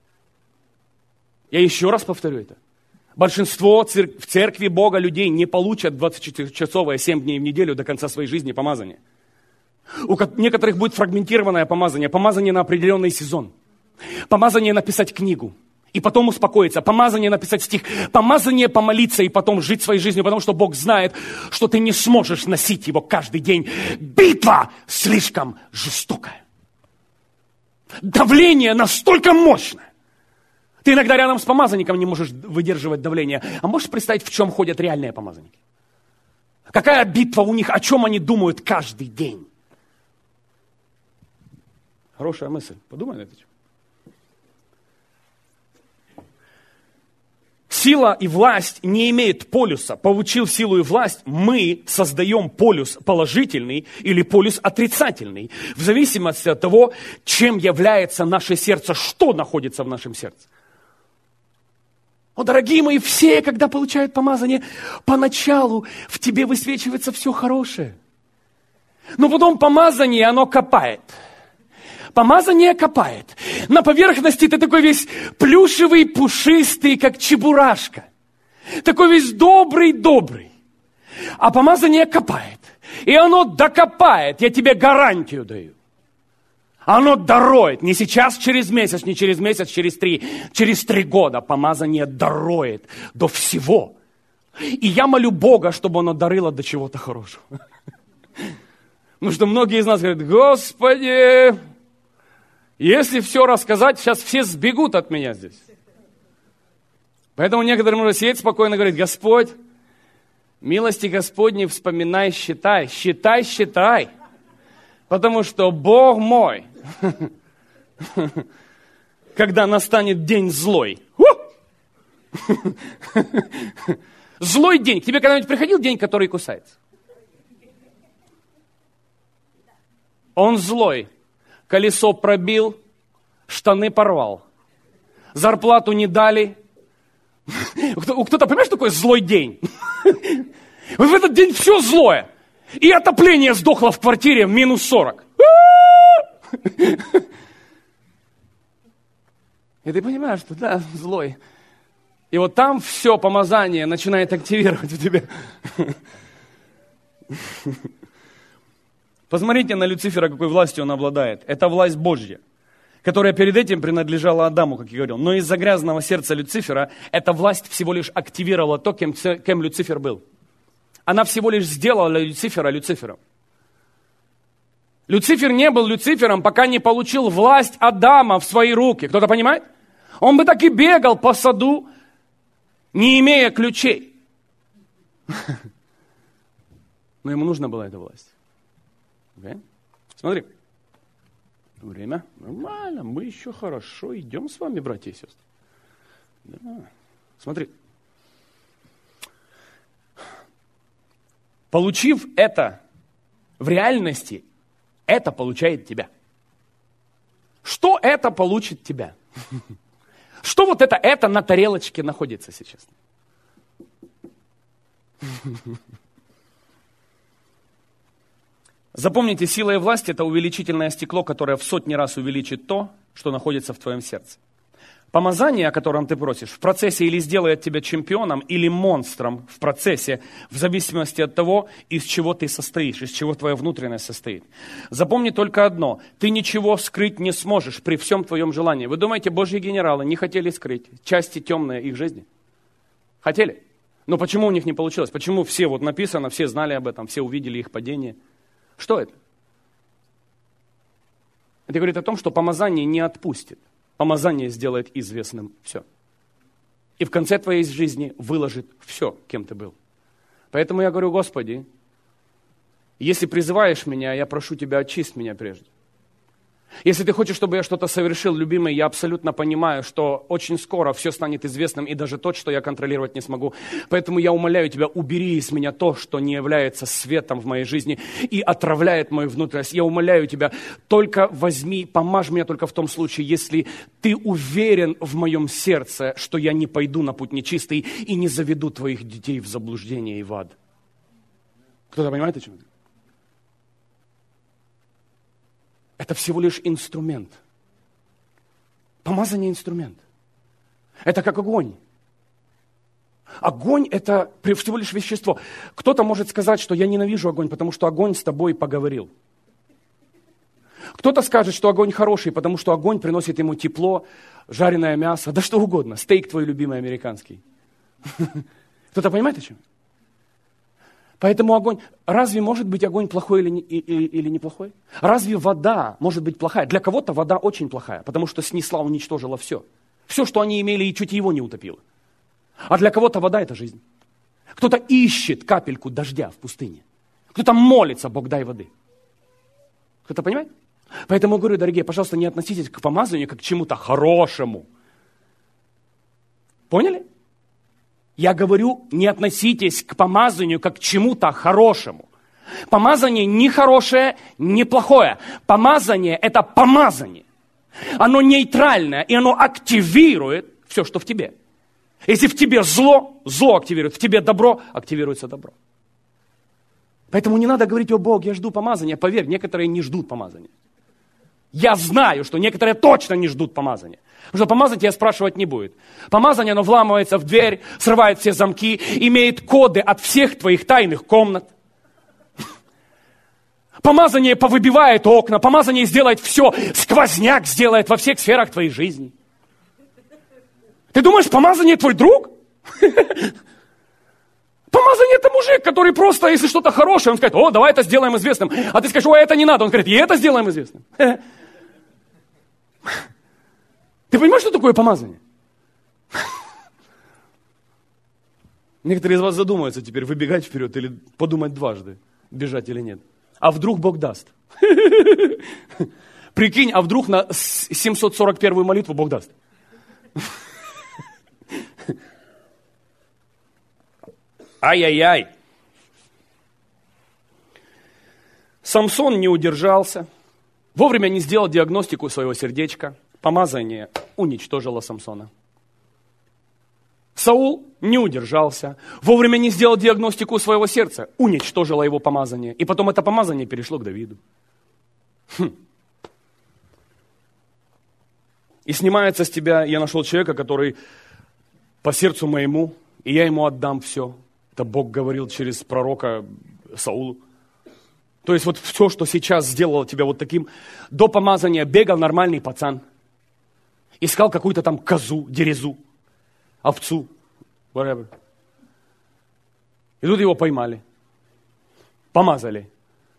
Я еще раз повторю это. Большинство в церкви Бога людей не получат 24-часовое 7 дней в неделю до конца своей жизни помазания. У некоторых будет фрагментированное помазание, помазание на определенный сезон, помазание написать книгу и потом успокоиться, помазание написать стих, помазание помолиться и потом жить своей жизнью, потому что Бог знает, что ты не сможешь носить его каждый день. Битва слишком жестокая. Давление настолько мощное. Ты иногда рядом с помазанником не можешь выдерживать давление. А можешь представить, в чем ходят реальные помазанники? Какая битва у них, о чем они думают каждый день? Хорошая мысль. Подумай над этим. Сила и власть не имеют полюса. Получив силу и власть, мы создаем полюс положительный или полюс отрицательный. В зависимости от того, чем является наше сердце, что находится в нашем сердце. Дорогие мои, все, когда получают помазание, поначалу в тебе высвечивается все хорошее. Но потом помазание, оно копает. Помазание копает. На поверхности ты такой весь плюшевый, пушистый, как чебурашка. Такой весь добрый. А помазание копает. И оно докопает, я тебе гарантию даю. Оно дороет. Не сейчас, через месяц, не через месяц, через 3 года. Помазание дороет до всего. И я молю Бога, чтобы оно дарило до чего-то хорошего. Потому что многие из нас говорят: Господи, если все рассказать, сейчас все сбегут от меня здесь. Поэтому некоторые могут сидеть спокойно и говорить: Господь, милости Господни вспоминай, считай. Считай. Потому что Бог мой, когда настанет день злой. Злой день. К тебе когда-нибудь приходил день, который кусается? Он злой. Колесо пробил, штаны порвал. Зарплату не дали. Кто-то, понимаешь, такой злой день? В этот день все злое. И отопление сдохло в квартире в минус 40. И ты понимаешь, что да, злой. И вот там все помазание начинает активировать в тебе. Посмотрите на Люцифера, какой властью он обладает. Это власть Божья, которая перед этим принадлежала Адаму, как я говорил. Но из-за грязного сердца Люцифера эта власть всего лишь активировала то, кем Люцифер был. Она всего лишь сделала Люцифера Люцифером. Люцифер не был Люцифером, пока не получил власть Адама в свои руки. Кто-то понимает? Он бы так и бегал по саду, не имея ключей. Но ему нужна была эта власть. Okay? Смотри. Время. Нормально. Мы еще хорошо идем с вами, братья и сестры. Да. Смотри. Получив это в реальности, это получает тебя. Что это получит тебя? Что вот это на тарелочке находится сейчас? Запомните, сила и власть – это увеличительное стекло, которое в сотни раз увеличит то, что находится в твоем сердце. Помазание, о котором ты просишь, в процессе или сделает тебя чемпионом, или монстром в процессе, в зависимости от того, из чего ты состоишь, из чего твоя внутренность состоит. Запомни только одно, ты ничего скрыть не сможешь при всем твоем желании. Вы думаете, Божьи генералы не хотели скрыть части темные их жизни? Хотели? Но почему у них не получилось? Почему все, вот написано, все знали об этом, все увидели их падение? Что это? Это говорит о том, что помазание не отпустит. Помазание сделает известным все. И в конце твоей жизни выложит все, кем ты был. Поэтому я говорю, Господи, если призываешь меня, я прошу Тебя, очисть меня прежде. Если Ты хочешь, чтобы я что-то совершил, любимый, я абсолютно понимаю, что очень скоро все станет известным, и даже то, что я контролировать не смогу. Поэтому я умоляю Тебя, убери из меня то, что не является светом в моей жизни и отравляет мою внутренность. Я умоляю Тебя, только возьми, помажь меня только в том случае, если Ты уверен в моем сердце, что я не пойду на путь нечистый и не заведу Твоих детей в заблуждение и в ад. Кто-то понимает, о чем это? Это всего лишь инструмент. Помазание – инструмент. Это как огонь. Огонь – это всего лишь вещество. Кто-то может сказать, что я ненавижу огонь, потому что огонь с тобой поговорил. Кто-то скажет, что огонь хороший, потому что огонь приносит ему тепло, жареное мясо, да что угодно. Стейк твой любимый американский. Кто-то понимает, о чем? Поэтому огонь, разве может быть огонь плохой или неплохой? Разве вода может быть плохая? Для кого-то вода очень плохая, потому что снесла, уничтожила все. Все, что они имели, и чуть его не утопило. А для кого-то вода – это жизнь. Кто-то ищет капельку дождя в пустыне. Кто-то молится, Бог, дай воды. Кто-то понимает? Поэтому говорю, дорогие, пожалуйста, не относитесь к помазанию как к чему-то хорошему. Поняли? Я говорю, не относитесь к помазанию как к чему-то хорошему. Помазание не хорошее, не плохое. Помазание – это помазание. Оно нейтральное, и оно активирует все, что в тебе. Если в тебе зло, зло активирует. В тебе добро, активируется добро. Поэтому не надо говорить, о Бог, я жду помазания. Поверь, некоторые не ждут помазания. Я знаю, что некоторые точно не ждут помазания. Потому что помазание тебя спрашивать не будет. Помазание, оно вламывается в дверь, срывает все замки, имеет коды от всех твоих тайных комнат. Помазание повыбивает окна, помазание сделает все, сквозняк сделает во всех сферах твоей жизни. Ты думаешь, помазание твой друг? Помазание это мужик, который просто, если что-то хорошее, он скажет, о, давай это сделаем известным. А ты скажешь, ой, это не надо. Он говорит, и это сделаем известным. Ты понимаешь, что такое помазание? Некоторые из вас задумаются теперь, выбегать вперед или подумать дважды, бежать или нет. А вдруг Бог даст? Прикинь, а вдруг на 741-ю молитву Бог даст? Ай-яй-яй. Самсон не удержался, вовремя не сделал диагностику своего сердечка. Помазание уничтожило Самсона. Саул не удержался, вовремя не сделал диагностику своего сердца, уничтожило его помазание. И потом это помазание перешло к Давиду. И снимается с тебя, я нашел человека, который по сердцу моему, и я ему отдам все. Это Бог говорил через пророка Саулу. То есть вот все, что сейчас сделало тебя вот таким, до помазания бегал нормальный пацан. Искал какую-то там козу, дерезу, овцу, whatever. И тут его поймали, помазали.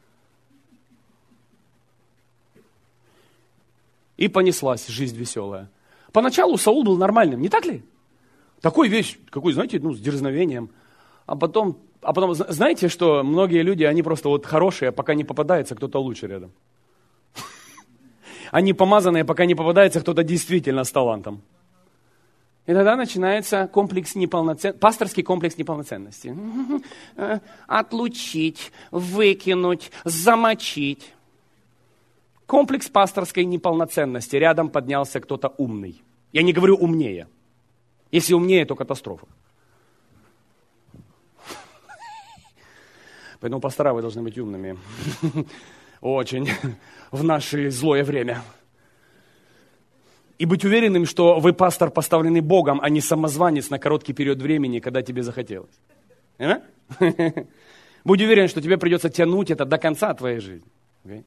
И понеслась жизнь веселая. Поначалу Саул был нормальным, не так ли? Такой вещь, какой, знаете, с дерзновением. А потом, знаете, что многие люди, они просто вот хорошие, пока не попадается кто-то лучше рядом. Они помазанные, пока не попадается кто-то действительно с талантом. И тогда начинается комплекс неполноценности, пасторский комплекс неполноценности. Отлучить, выкинуть, замочить. Комплекс пасторской неполноценности. Рядом поднялся кто-то умный. Я не говорю умнее. Если умнее, то катастрофа. Поэтому пастора, вы должны быть умными. Очень. В наше злое время. И быть уверенным, что вы пастор, поставленный Богом, а не самозванец на короткий период времени, когда тебе захотелось. Будь уверен, что тебе придется тянуть это до конца твоей жизни. Okay?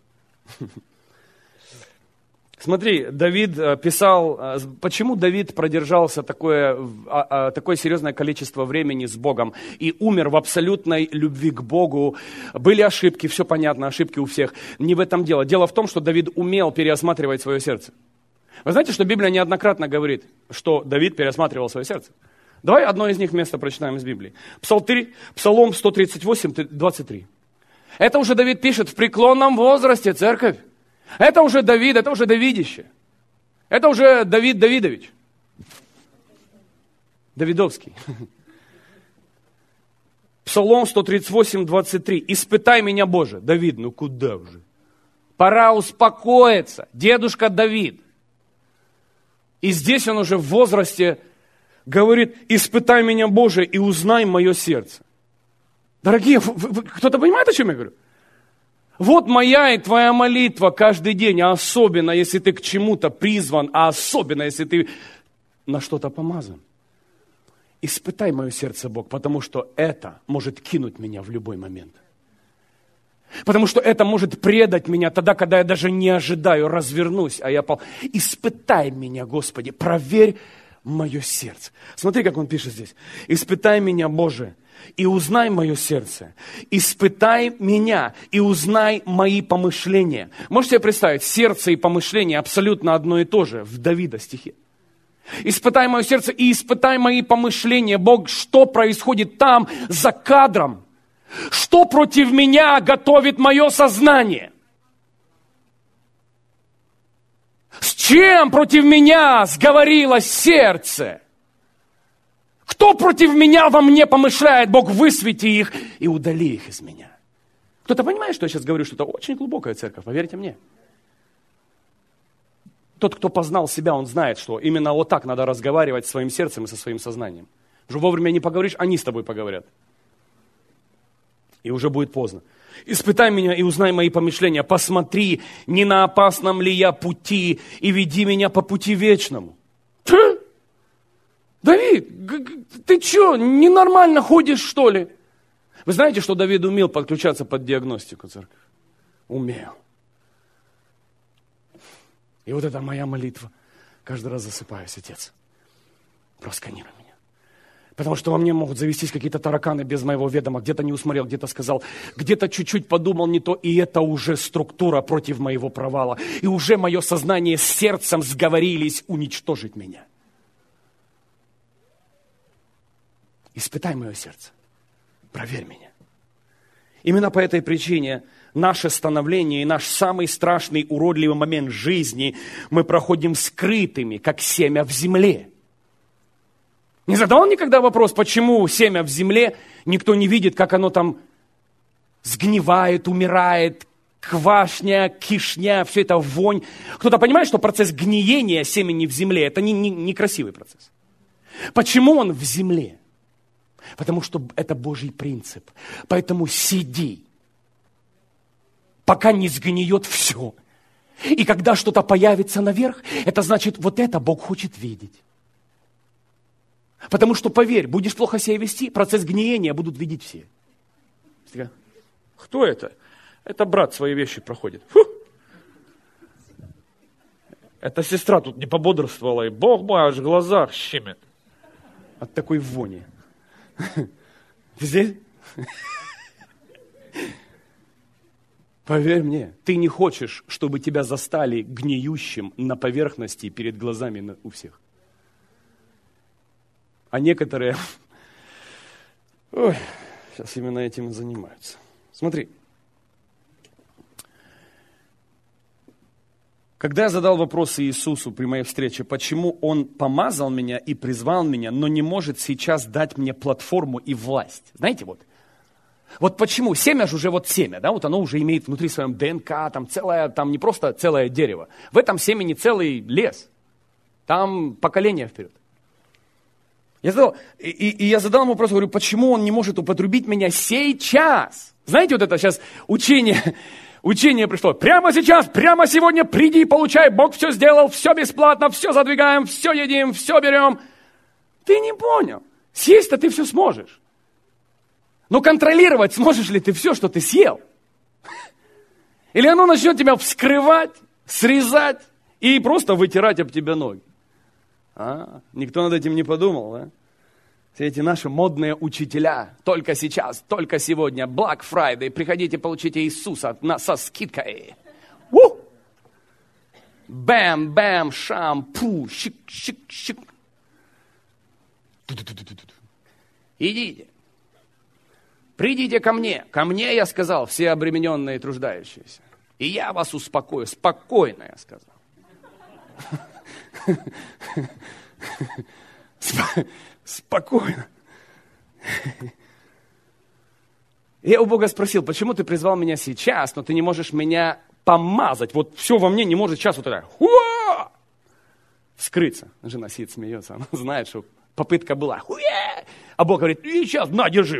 Смотри, Давид писал, почему Давид продержался такое серьезное количество времени с Богом и умер в абсолютной любви к Богу. Были ошибки, все понятно, ошибки у всех. Не в этом дело. Дело в том, что Давид умел переосматривать свое сердце. Вы знаете, что Библия неоднократно говорит, что Давид переосматривал свое сердце? Давай одно из них место прочитаем из Библии. Псалом 138, 23. Это уже Давид пишет в преклонном возрасте, церковь. Это уже Давид, это уже Давидище. Это уже Давид Давидович. Давидовский. Псалом 138, 23. «Испытай меня, Боже». Давид, ну куда уже? Пора успокоиться. Дедушка Давид. И здесь он уже в возрасте говорит: «Испытай меня, Боже, и узнай мое сердце». Дорогие, кто-то понимает, о чем я говорю? Вот моя и твоя молитва каждый день, а особенно, если ты к чему-то призван, а особенно, если ты на что-то помазан. Испытай мое сердце, Бог, потому что это может кинуть меня в любой момент. Потому что это может предать меня тогда, когда я даже не ожидаю, развернусь, а я пал. Испытай меня, Господи, проверь мое сердце. Смотри, как он пишет здесь. Испытай меня, Боже, и узнай мое сердце. Испытай меня и узнай мои помышления. Можете себе представить, сердце и помышления абсолютно одно и то же в Давида стихе. Испытай мое сердце и испытай мои помышления. Бог, что происходит там за кадром? Что против меня готовит мое сознание? С чем против меня сговорилось сердце? Кто против меня во мне помышляет? Бог, высвети их и удали их из меня. Кто-то понимает, что я сейчас говорю? Что-то очень глубокая церковь, поверьте мне. Тот, кто познал себя, он знает, что именно вот так надо разговаривать со своим сердцем и со своим сознанием. Уже вовремя не поговоришь, они с тобой поговорят. И уже будет поздно. Испытай меня и узнай мои помышления. Посмотри, не на опасном ли я пути, и веди меня по пути вечному. Давид, ты что, ненормально ходишь, что ли? Вы знаете, что Давид умел подключаться под диагностику, церковь? Умел. И вот это моя молитва. Каждый раз засыпаюсь, Отец. Просканируй меня. Потому что во мне могут завестись какие-то тараканы без моего ведома. Где-то не усмотрел, где-то сказал, где-то чуть-чуть подумал не то. И это уже структура против моего провала. И уже мое сознание с сердцем сговорились уничтожить меня. Испытай мое сердце. Проверь меня. Именно по этой причине наше становление и наш самый страшный уродливый момент жизни мы проходим скрытыми, как семя в земле. Не задавал никогда вопрос, почему семя в земле, никто не видит, как оно там сгнивает, умирает, квашня, кишня, все это вонь. Кто-то понимает, что процесс гниения семени в земле, это не красивый процесс. Почему он в земле? Потому что это Божий принцип. Поэтому сиди, пока не сгниет все. И когда что-то появится наверх, это значит, вот это Бог хочет видеть. Потому что, поверь, будешь плохо себя вести, процесс гниения будут видеть все. Кто это? Это брат свои вещи проходит. Фу! Эта сестра тут не пободрствовала, и Бог мой аж в глазах щемит. От такой вони. Ты здесь? Поверь мне, ты не хочешь, чтобы тебя застали гниющим на поверхности перед глазами у всех. А некоторые, сейчас именно этим и занимаются. Смотри. Когда я задал вопрос Иисусу при моей встрече, почему Он помазал меня и призвал меня, но не может сейчас дать мне платформу и власть. Знаете, вот почему? Семя же уже вот семя, да, вот оно уже имеет внутри своем ДНК, там целое, там не просто целое дерево. В этом семени целый лес. Там поколение вперед. Я задал ему вопрос, говорю, почему он не может употребить меня сейчас? Знаете, вот это сейчас учение Учение пришло. Прямо сейчас, прямо сегодня приди и получай. Бог все сделал, все бесплатно, все задвигаем, все едим, все берем. Ты не понял. Съесть-то ты все сможешь. Но контролировать сможешь ли ты все, что ты съел? Или оно начнет тебя вскрывать, срезать и просто вытирать об тебя ноги? Никто над этим не подумал, да? Все эти наши модные учителя. Только сейчас, только сегодня. Black Friday. Приходите, получите Иисуса со скидкой. Бэм, бэм, шампу. Щик, щик, щик. Идите. Придите ко мне. Ко мне, я сказал, все обремененные и труждающиеся. И я вас успокою. Спокойно, я сказал. Спокойно. Я у Бога спросил, почему ты призвал меня сейчас, но ты не можешь меня помазать? Вот все во мне не может сейчас вот так вскрыться. Жена сидит, смеется, она знает, что попытка была. А Бог говорит, и сейчас, на, держи.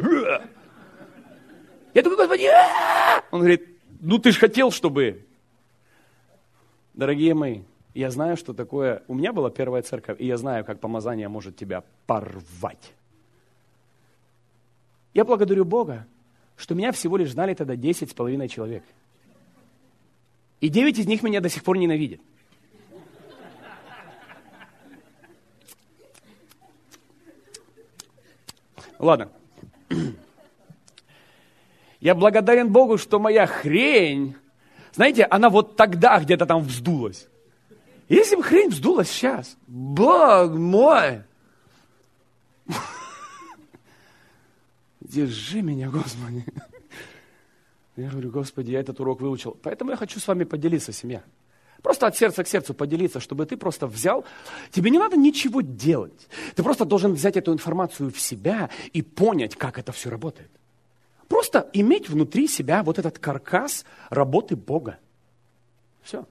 Я такой, Господи, Он говорит, ну ты ж хотел, чтобы... Дорогие мои, я знаю, что такое... У меня была первая церковь, и я знаю, как помазание может тебя порвать. Я благодарю Бога, что меня всего лишь знали тогда 10,5 человек. И 9 из них меня до сих пор ненавидят. Ладно. Я благодарен Богу, что моя хрень, знаете, она вот тогда где-то там вздулась. Если бы хрень вздулась сейчас, Бог мой, держи меня, Господи. Я говорю, Господи, я этот урок выучил. Поэтому я хочу с вами поделиться, семья. Просто от сердца к сердцу поделиться, чтобы ты просто взял. Тебе не надо ничего делать. Ты просто должен взять эту информацию в себя и понять, как это все работает. Просто иметь внутри себя вот этот каркас работы Бога. Все.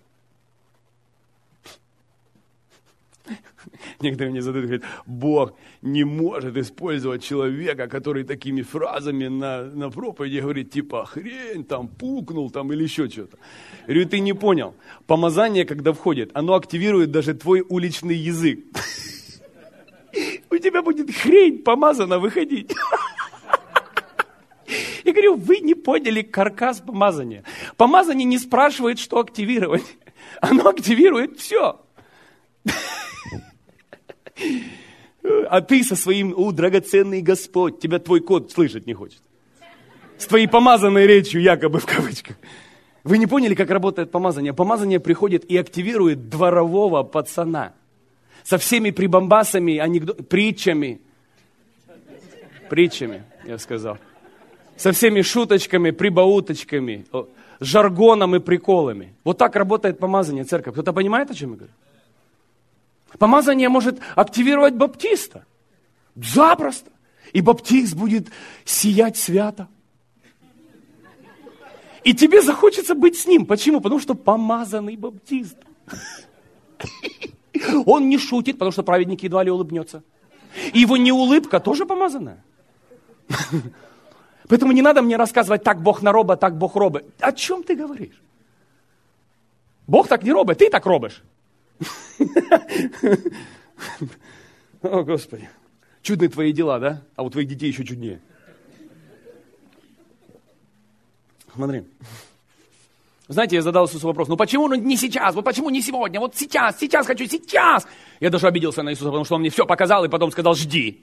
Некоторые мне задают, говорят, Бог не может использовать человека, который такими фразами на проповеди говорит, типа, хрень, там, пукнул, там, или еще что-то. Я говорю, ты не понял. Помазание, когда входит, оно активирует даже твой уличный язык. У тебя будет хрень помазана выходить. Я говорю, вы не поняли каркас помазания. Помазание не спрашивает, что активировать. Оно активирует все. А ты со своим, драгоценный Господь, тебя твой кот слышать не хочет. С твоей помазанной речью, якобы в кавычках. Вы не поняли, как работает помазание? Помазание приходит и активирует дворового пацана. Со всеми прибамбасами, притчами, я сказал. Со всеми шуточками, прибауточками, жаргоном и приколами. Вот так работает помазание, церковь. Кто-то понимает, о чем я говорю? Помазание может активировать баптиста. Запросто. И баптист будет сиять свято. И тебе захочется быть с ним. Почему? Потому что помазанный баптист. Он не шутит, потому что праведник едва ли улыбнется. И его неулыбка тоже помазанная. Поэтому не надо мне рассказывать, так Бог на роба, так Бог робит. О чем ты говоришь? Бог так не робит, ты так робишь. О, Господи. Чудные твои дела, да? А у твоих детей еще чуднее. Смотри. Знаете, я задал Иисусу вопрос, ну почему не сейчас, вот почему не сегодня, вот сейчас хочу, сейчас. Я даже обиделся на Иисуса, потому что он мне все показал и потом сказал, жди.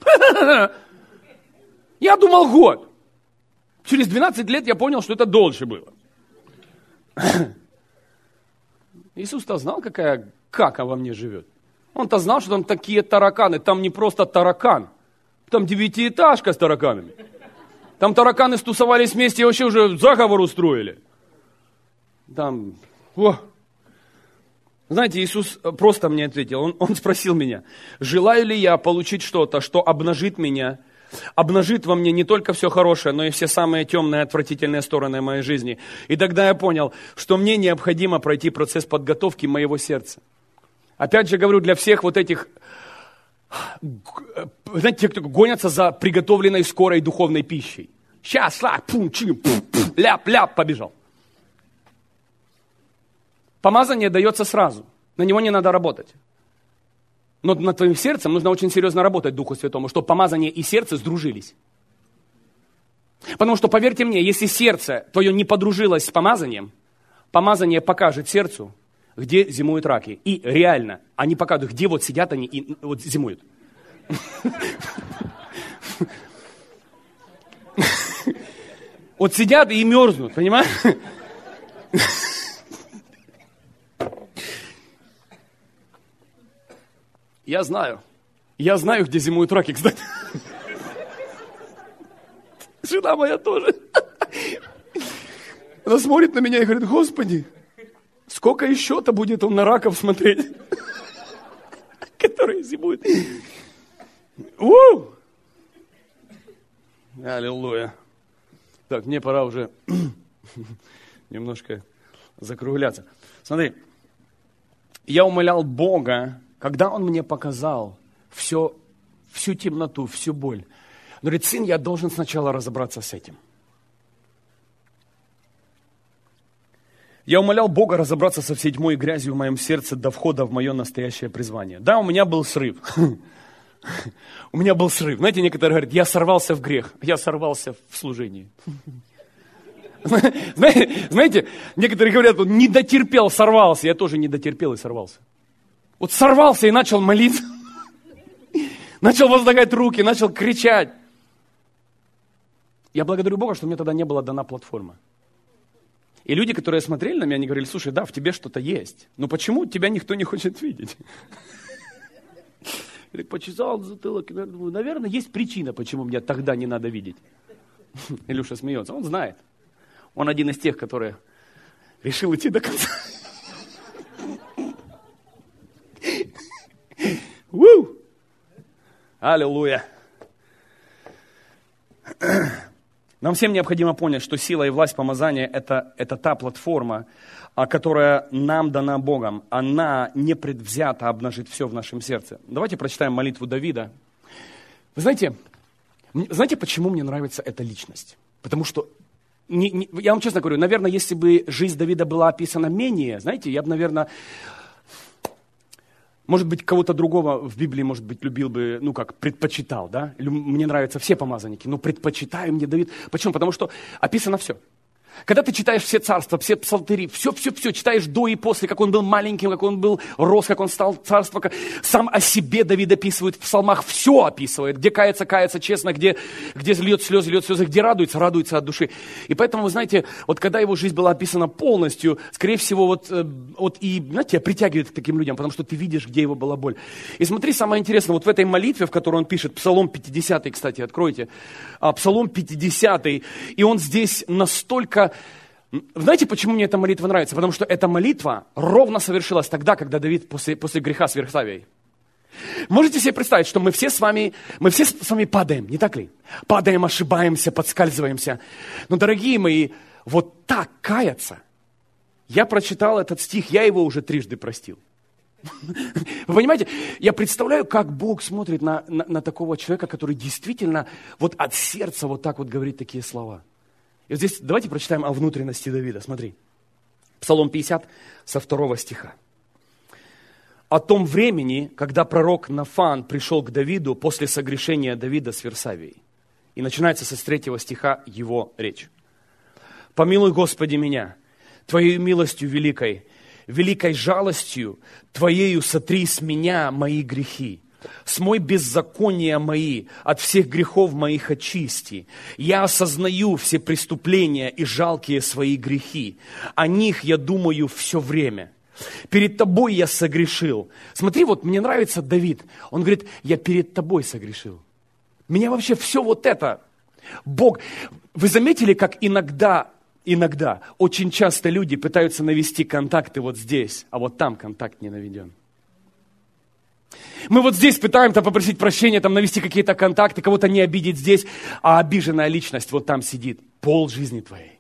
Я думал год. Через 12 лет я понял, что это дольше было. Иисус-то знал, какая кака во мне живет. Он-то знал, что там такие тараканы. Там не просто таракан. Там 9-этажка с тараканами. Там тараканы стусовались вместе и вообще уже заговор устроили. Там... Знаете, Иисус просто мне ответил. Он спросил меня, желаю ли я получить что-то, что обнажит меня, обнажит во мне не только все хорошее, но и все самые темные, отвратительные стороны моей жизни. И тогда я понял, что мне необходимо пройти процесс подготовки моего сердца. Опять же говорю, для всех вот этих, знаете, те, кто гонятся за приготовленной скорой духовной пищей. Сейчас, шлак, пум, чин, ляп, побежал. Помазание дается сразу. На него не надо работать. Но над твоим сердцем нужно очень серьезно работать Духу Святому, чтобы помазание и сердце сдружились. Потому что, поверьте мне, если сердце твое не подружилось с помазанием, помазание покажет сердцу, где зимуют раки. И реально, они покажут, где вот сидят они и вот зимуют. Вот сидят и мерзнут, понимаешь? Я знаю, где зимуют раки, кстати. Жена моя тоже. Она смотрит на меня и говорит: Господи, сколько еще-то будет он на раков смотреть, которые зимуют. Аллилуйя. Так, мне пора уже немножко закругляться. Смотри, я умолял Бога, когда Он мне показал всю темноту, всю боль. Он говорит: сын, я должен сначала разобраться с этим. Я умолял Бога разобраться со всей тьмой и грязью в моем сердце до входа в мое настоящее призвание. Да, у меня был срыв. У меня был срыв. Знаете, некоторые говорят: я сорвался в грех, я сорвался в служении. Знаете, некоторые говорят: вот не дотерпел, сорвался. Я тоже не дотерпел и сорвался. Вот сорвался и начал молиться. Начал возлагать руки, начал кричать. Я благодарю Бога, что мне тогда не была дана платформа. И люди, которые смотрели на меня, они говорили: слушай, да, в тебе что-то есть. Но почему тебя никто не хочет видеть? Я почесал затылок. Наверное, есть причина, почему меня тогда не надо видеть. Илюша смеется. Он знает. Он один из тех, которые решил идти до конца. Аллилуйя. Нам всем необходимо понять, что сила и власть помазания – это та платформа, которая нам дана Богом. Она непредвзято обнажит все в нашем сердце. Давайте прочитаем молитву Давида. Вы знаете, почему мне нравится эта личность? Потому что, я вам честно говорю, наверное, если бы жизнь Давида была описана менее, знаете, я бы, наверное, может быть, кого-то другого в Библии, может быть, любил бы, предпочитал, да? Мне нравятся все помазанники, но предпочитаю мне Давид. Почему? Потому что описано все. Когда ты читаешь все царства, все псалтыри, все читаешь до и после, как он был маленьким, как он был рос, как он стал царством, сам о себе Давид описывает в псалмах, все описывает, где кается честно, где льет слезы, где радуется от души. И поэтому, вы знаете, вот когда его жизнь была описана полностью, скорее всего, тебя притягивает к таким людям, потому что ты видишь, где его была боль. И смотри, самое интересное, вот в этой молитве, в которой он пишет, Псалом 50, кстати, откройте, Псалом 50, и он здесь настолько... Знаете, почему мне эта молитва нравится? Потому что эта молитва ровно совершилась тогда, когда Давид после греха с Версавией. Можете себе представить, что мы все с вами падаем, не так ли? Падаем, ошибаемся, подскальзываемся. Но, дорогие мои, вот так каяться. Я прочитал этот стих, я его уже трижды простил. Вы понимаете, я представляю, как Бог смотрит на такого человека, который действительно вот от сердца вот так вот говорит такие слова. И вот здесь давайте прочитаем о внутренности Давида. Смотри. Псалом 50 со 2 стиха. О том времени, когда пророк Нафан пришел к Давиду после согрешения Давида с Версавией. И начинается со 3 стиха его речь. «Помилуй, Господи, меня, Твоей милостью великой жалостью Твоею сотри с меня мои грехи. Смой беззакония мои, от всех грехов моих очисти. Я осознаю все преступления и жалкие свои грехи. О них я думаю все время. Перед Тобой я согрешил». Смотри, вот мне нравится Давид. Он говорит: я перед Тобой согрешил. Меня вообще все вот это. Бог, вы заметили, как иногда, очень часто люди пытаются навести контакты вот здесь, а вот там контакт не наведен. Мы вот здесь пытаемся попросить прощения, там навести какие-то контакты, кого-то не обидеть здесь, а обиженная личность вот там сидит. Пол жизни твоей.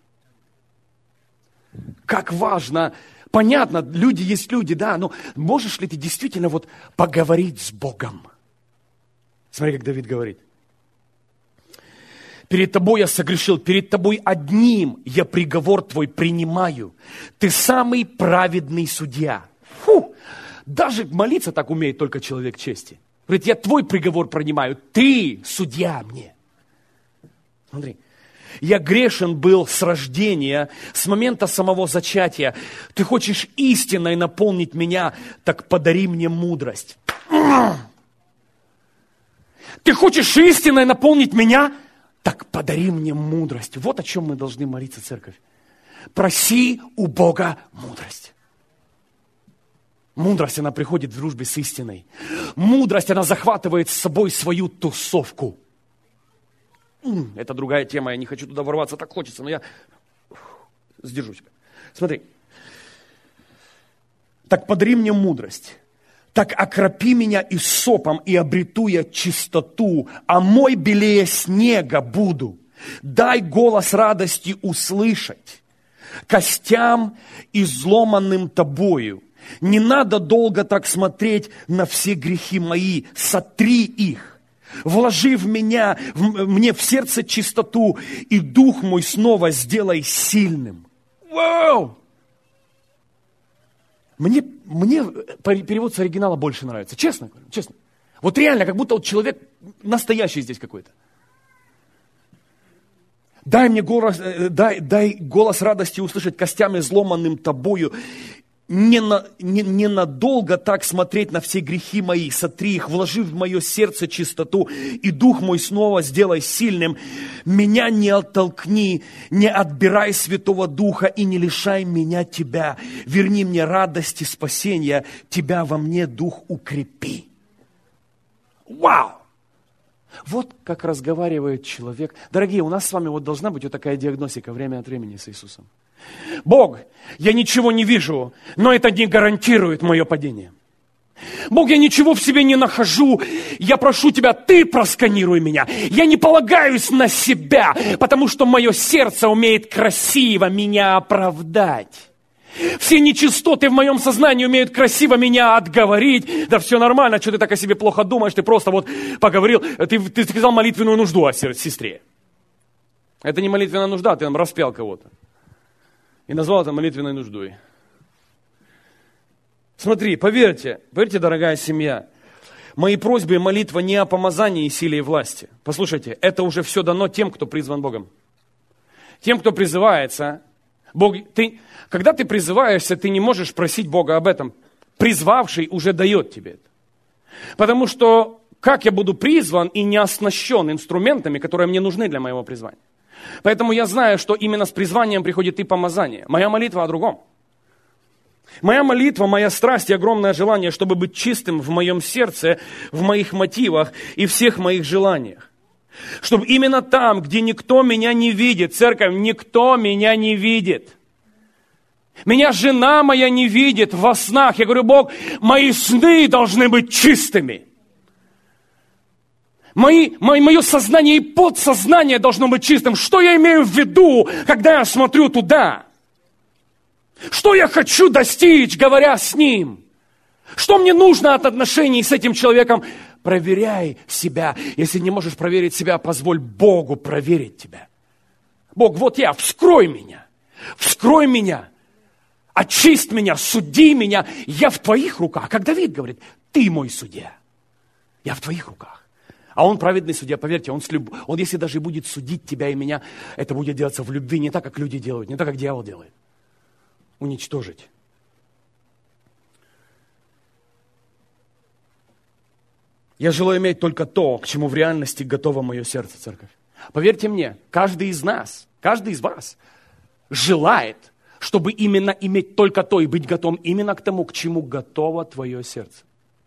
Как важно, понятно, люди есть люди, да, но можешь ли ты действительно вот поговорить с Богом? Смотри, как Давид говорит. Перед тобой я согрешил, перед тобой одним я приговор твой принимаю. Ты самый праведный судья. Фу! Даже молиться так умеет только человек чести. Говорит, я твой приговор принимаю, ты судья мне. Смотри, я грешен был с рождения, с момента самого зачатия. Ты хочешь истиной наполнить меня, так подари мне мудрость. Ты хочешь истиной наполнить меня, так подари мне мудрость. Вот о чем мы должны молиться, церковь. Проси у Бога мудрость. Мудрость, она приходит в дружбе с истиной. Мудрость, она захватывает с собой свою тусовку. Это другая тема, я не хочу туда ворваться, так хочется, но я сдержу себя. Смотри. Так подари мне мудрость. Так окропи меня иссопом, и обрету я чистоту, а мой белее снега буду. Дай голос радости услышать, костям изломанным тобою. Не надо долго так смотреть на все грехи мои, сотри их. Вложи в меня, мне в сердце чистоту, и дух мой снова сделай сильным. Вау! Мне перевод с оригинала больше нравится. Честно говорю, честно. Вот реально, как будто вот человек настоящий здесь какой-то. Дай мне голос, дай голос радости услышать, костями изломанным тобою. Ненадолго так смотреть на все грехи мои, сотри их, вложи в мое сердце чистоту, и дух мой снова сделай сильным. Меня не оттолкни, не отбирай Святого Духа и не лишай меня Тебя. Верни мне радость и спасения, Тебя во мне, Дух, укрепи. Вау! Вот как разговаривает человек. Дорогие, у нас с вами вот должна быть вот такая диагностика время от времени с Иисусом. Бог, я ничего не вижу, но это не гарантирует мое падение. Бог, я ничего в себе не нахожу, я прошу Тебя, Ты просканируй меня. Я не полагаюсь на себя, потому что мое сердце умеет красиво меня оправдать. Все нечистоты в моем сознании умеют красиво меня отговорить. Да все нормально, что ты так о себе плохо думаешь, ты просто вот поговорил, ты сказал молитвенную нужду о сестре. Это не молитвенная нужда, ты там распял кого-то. И назвал это молитвенной нуждой. Смотри, поверьте, дорогая семья, мои просьбы и молитва не о помазании, силе и власти. Послушайте, это уже все дано тем, кто призван Богом. Тем, кто призывается. Бог, когда ты призываешься, ты не можешь просить Бога об этом. Призвавший уже дает тебе это. Потому что как я буду призван и не оснащен инструментами, которые мне нужны для моего призвания? Поэтому я знаю, что именно с призванием приходит и помазание. Моя молитва о другом. Моя молитва, моя страсть и огромное желание, чтобы быть чистым в моем сердце, в моих мотивах и всех моих желаниях. Чтобы именно там, где никто меня не видит, церковь, никто меня не видит. Меня жена моя не видит во снах. Я говорю, Бог, мои сны должны быть чистыми. Мое сознание и подсознание должно быть чистым. Что я имею в виду, когда я смотрю туда? Что я хочу достичь, говоря с ним? Что мне нужно от отношений с этим человеком? Проверяй себя. Если не можешь проверить себя, позволь Богу проверить тебя. Бог, вот я, вскрой меня. Вскрой меня. Очисть меня, суди меня. Я в твоих руках. Как Давид говорит, ты мой судья. Я в твоих руках. А он праведный судья, поверьте, он если даже будет судить тебя и меня, это будет делаться в любви, не так, как люди делают, не так, как дьявол делает. Уничтожить. Я желаю иметь только то, к чему в реальности готово мое сердце, церковь. Поверьте мне, каждый из нас, каждый из вас желает, чтобы именно иметь только то и быть готовым именно к тому, к чему готово твое сердце.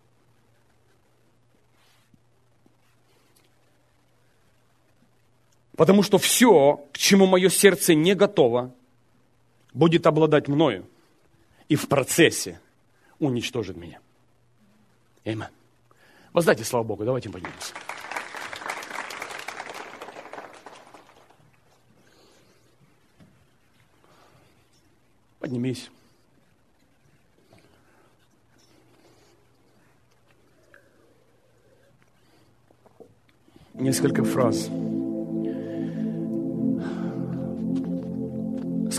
Потому что все, к чему мое сердце не готово, будет обладать мною и в процессе уничтожит меня. Аминь. Воздайте славу Богу, давайте поднимемся. Поднимись. Несколько фраз.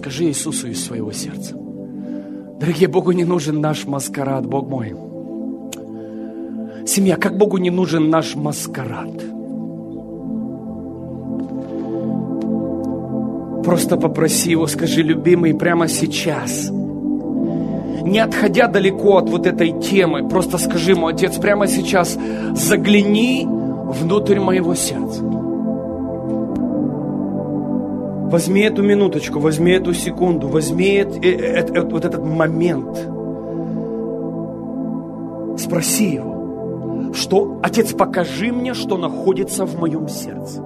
Скажи Иисусу из своего сердца. Дорогие, Богу не нужен наш маскарад, Бог мой. Семья, как Богу не нужен наш маскарад? Просто попроси Его, скажи, любимый, прямо сейчас, не отходя далеко от вот этой темы, просто скажи ему: Отец, прямо сейчас загляни внутрь моего сердца. Возьми эту минуточку, возьми эту секунду, возьми вот этот момент. Спроси Его, что, Отец, покажи мне, что находится в моем сердце.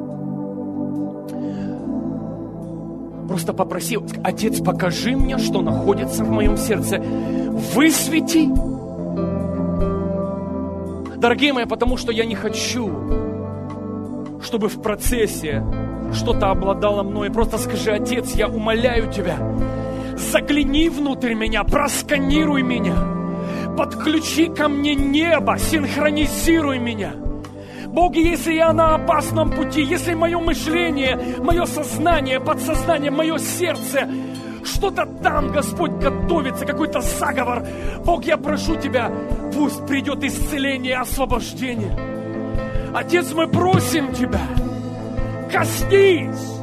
Просто попроси: Отец, покажи мне, что находится в моем сердце. Высвети. Дорогие мои, потому что я не хочу, чтобы в процессе что-то обладало мной. Просто скажи: Отец, я умоляю Тебя, загляни внутрь меня, просканируй меня, подключи ко мне небо, синхронизируй меня. Бог, если я на опасном пути, если мое мышление, мое сознание, подсознание, мое сердце, что-то там, Господь, готовится, какой-то заговор, Бог, я прошу Тебя, пусть придет исцеление, освобождение. Отец, мы просим Тебя, коснись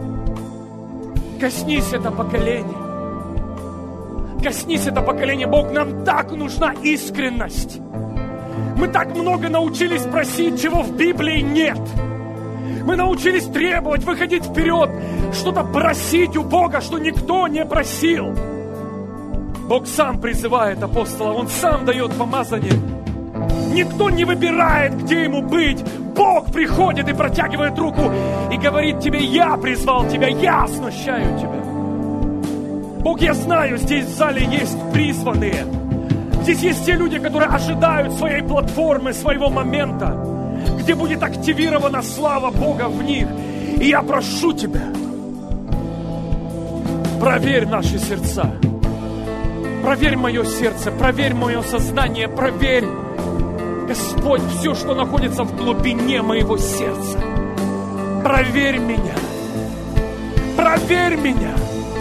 это поколение. Коснись это поколение, Бог, нам так нужна искренность. Мы так много научились просить, чего в Библии нет. Мы научились требовать, выходить вперед, что-то просить у Бога, что никто не просил. Бог сам призывает апостола, Он сам дает помазание. Никто не выбирает, где ему быть. Бог приходит и протягивает руку и говорит тебе: я призвал тебя, я оснащаю тебя. Бог, я знаю, здесь в зале есть призванные. Здесь есть те люди, которые ожидают своей платформы, своего момента, где будет активирована слава Бога в них. И я прошу Тебя, проверь наши сердца, проверь мое сердце, проверь мое сознание, проверь, Господь, все, что находится в глубине моего сердца. Проверь меня, проверь меня.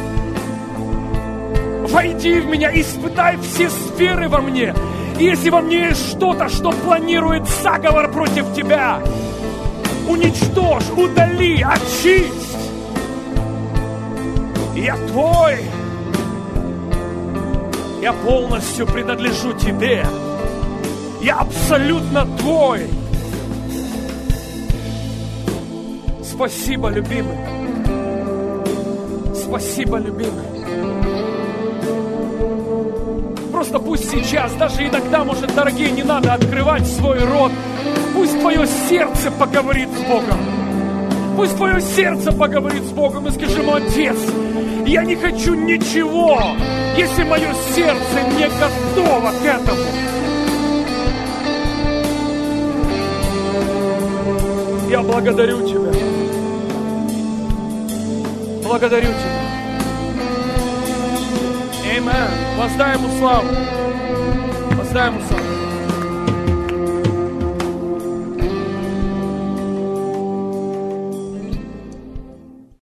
Войди в меня, испытай все сферы во мне. И если во мне есть что-то, что планирует заговор против Тебя, уничтожь, удали, очисть. Я Твой. Я полностью принадлежу Тебе. Я абсолютно Твой. Спасибо, любимый. Спасибо, любимый. Просто пусть сейчас, даже иногда, может, дорогие, не надо открывать свой рот. Пусть твое сердце поговорит с Богом. Пусть твое сердце поговорит с Богом и скажи ему: Отец, я не хочу ничего, если мое сердце не готово к этому. Я благодарю Тебя. Благодарю Тебя. Аминь. Воздай Ему славу. Воздай Ему славу.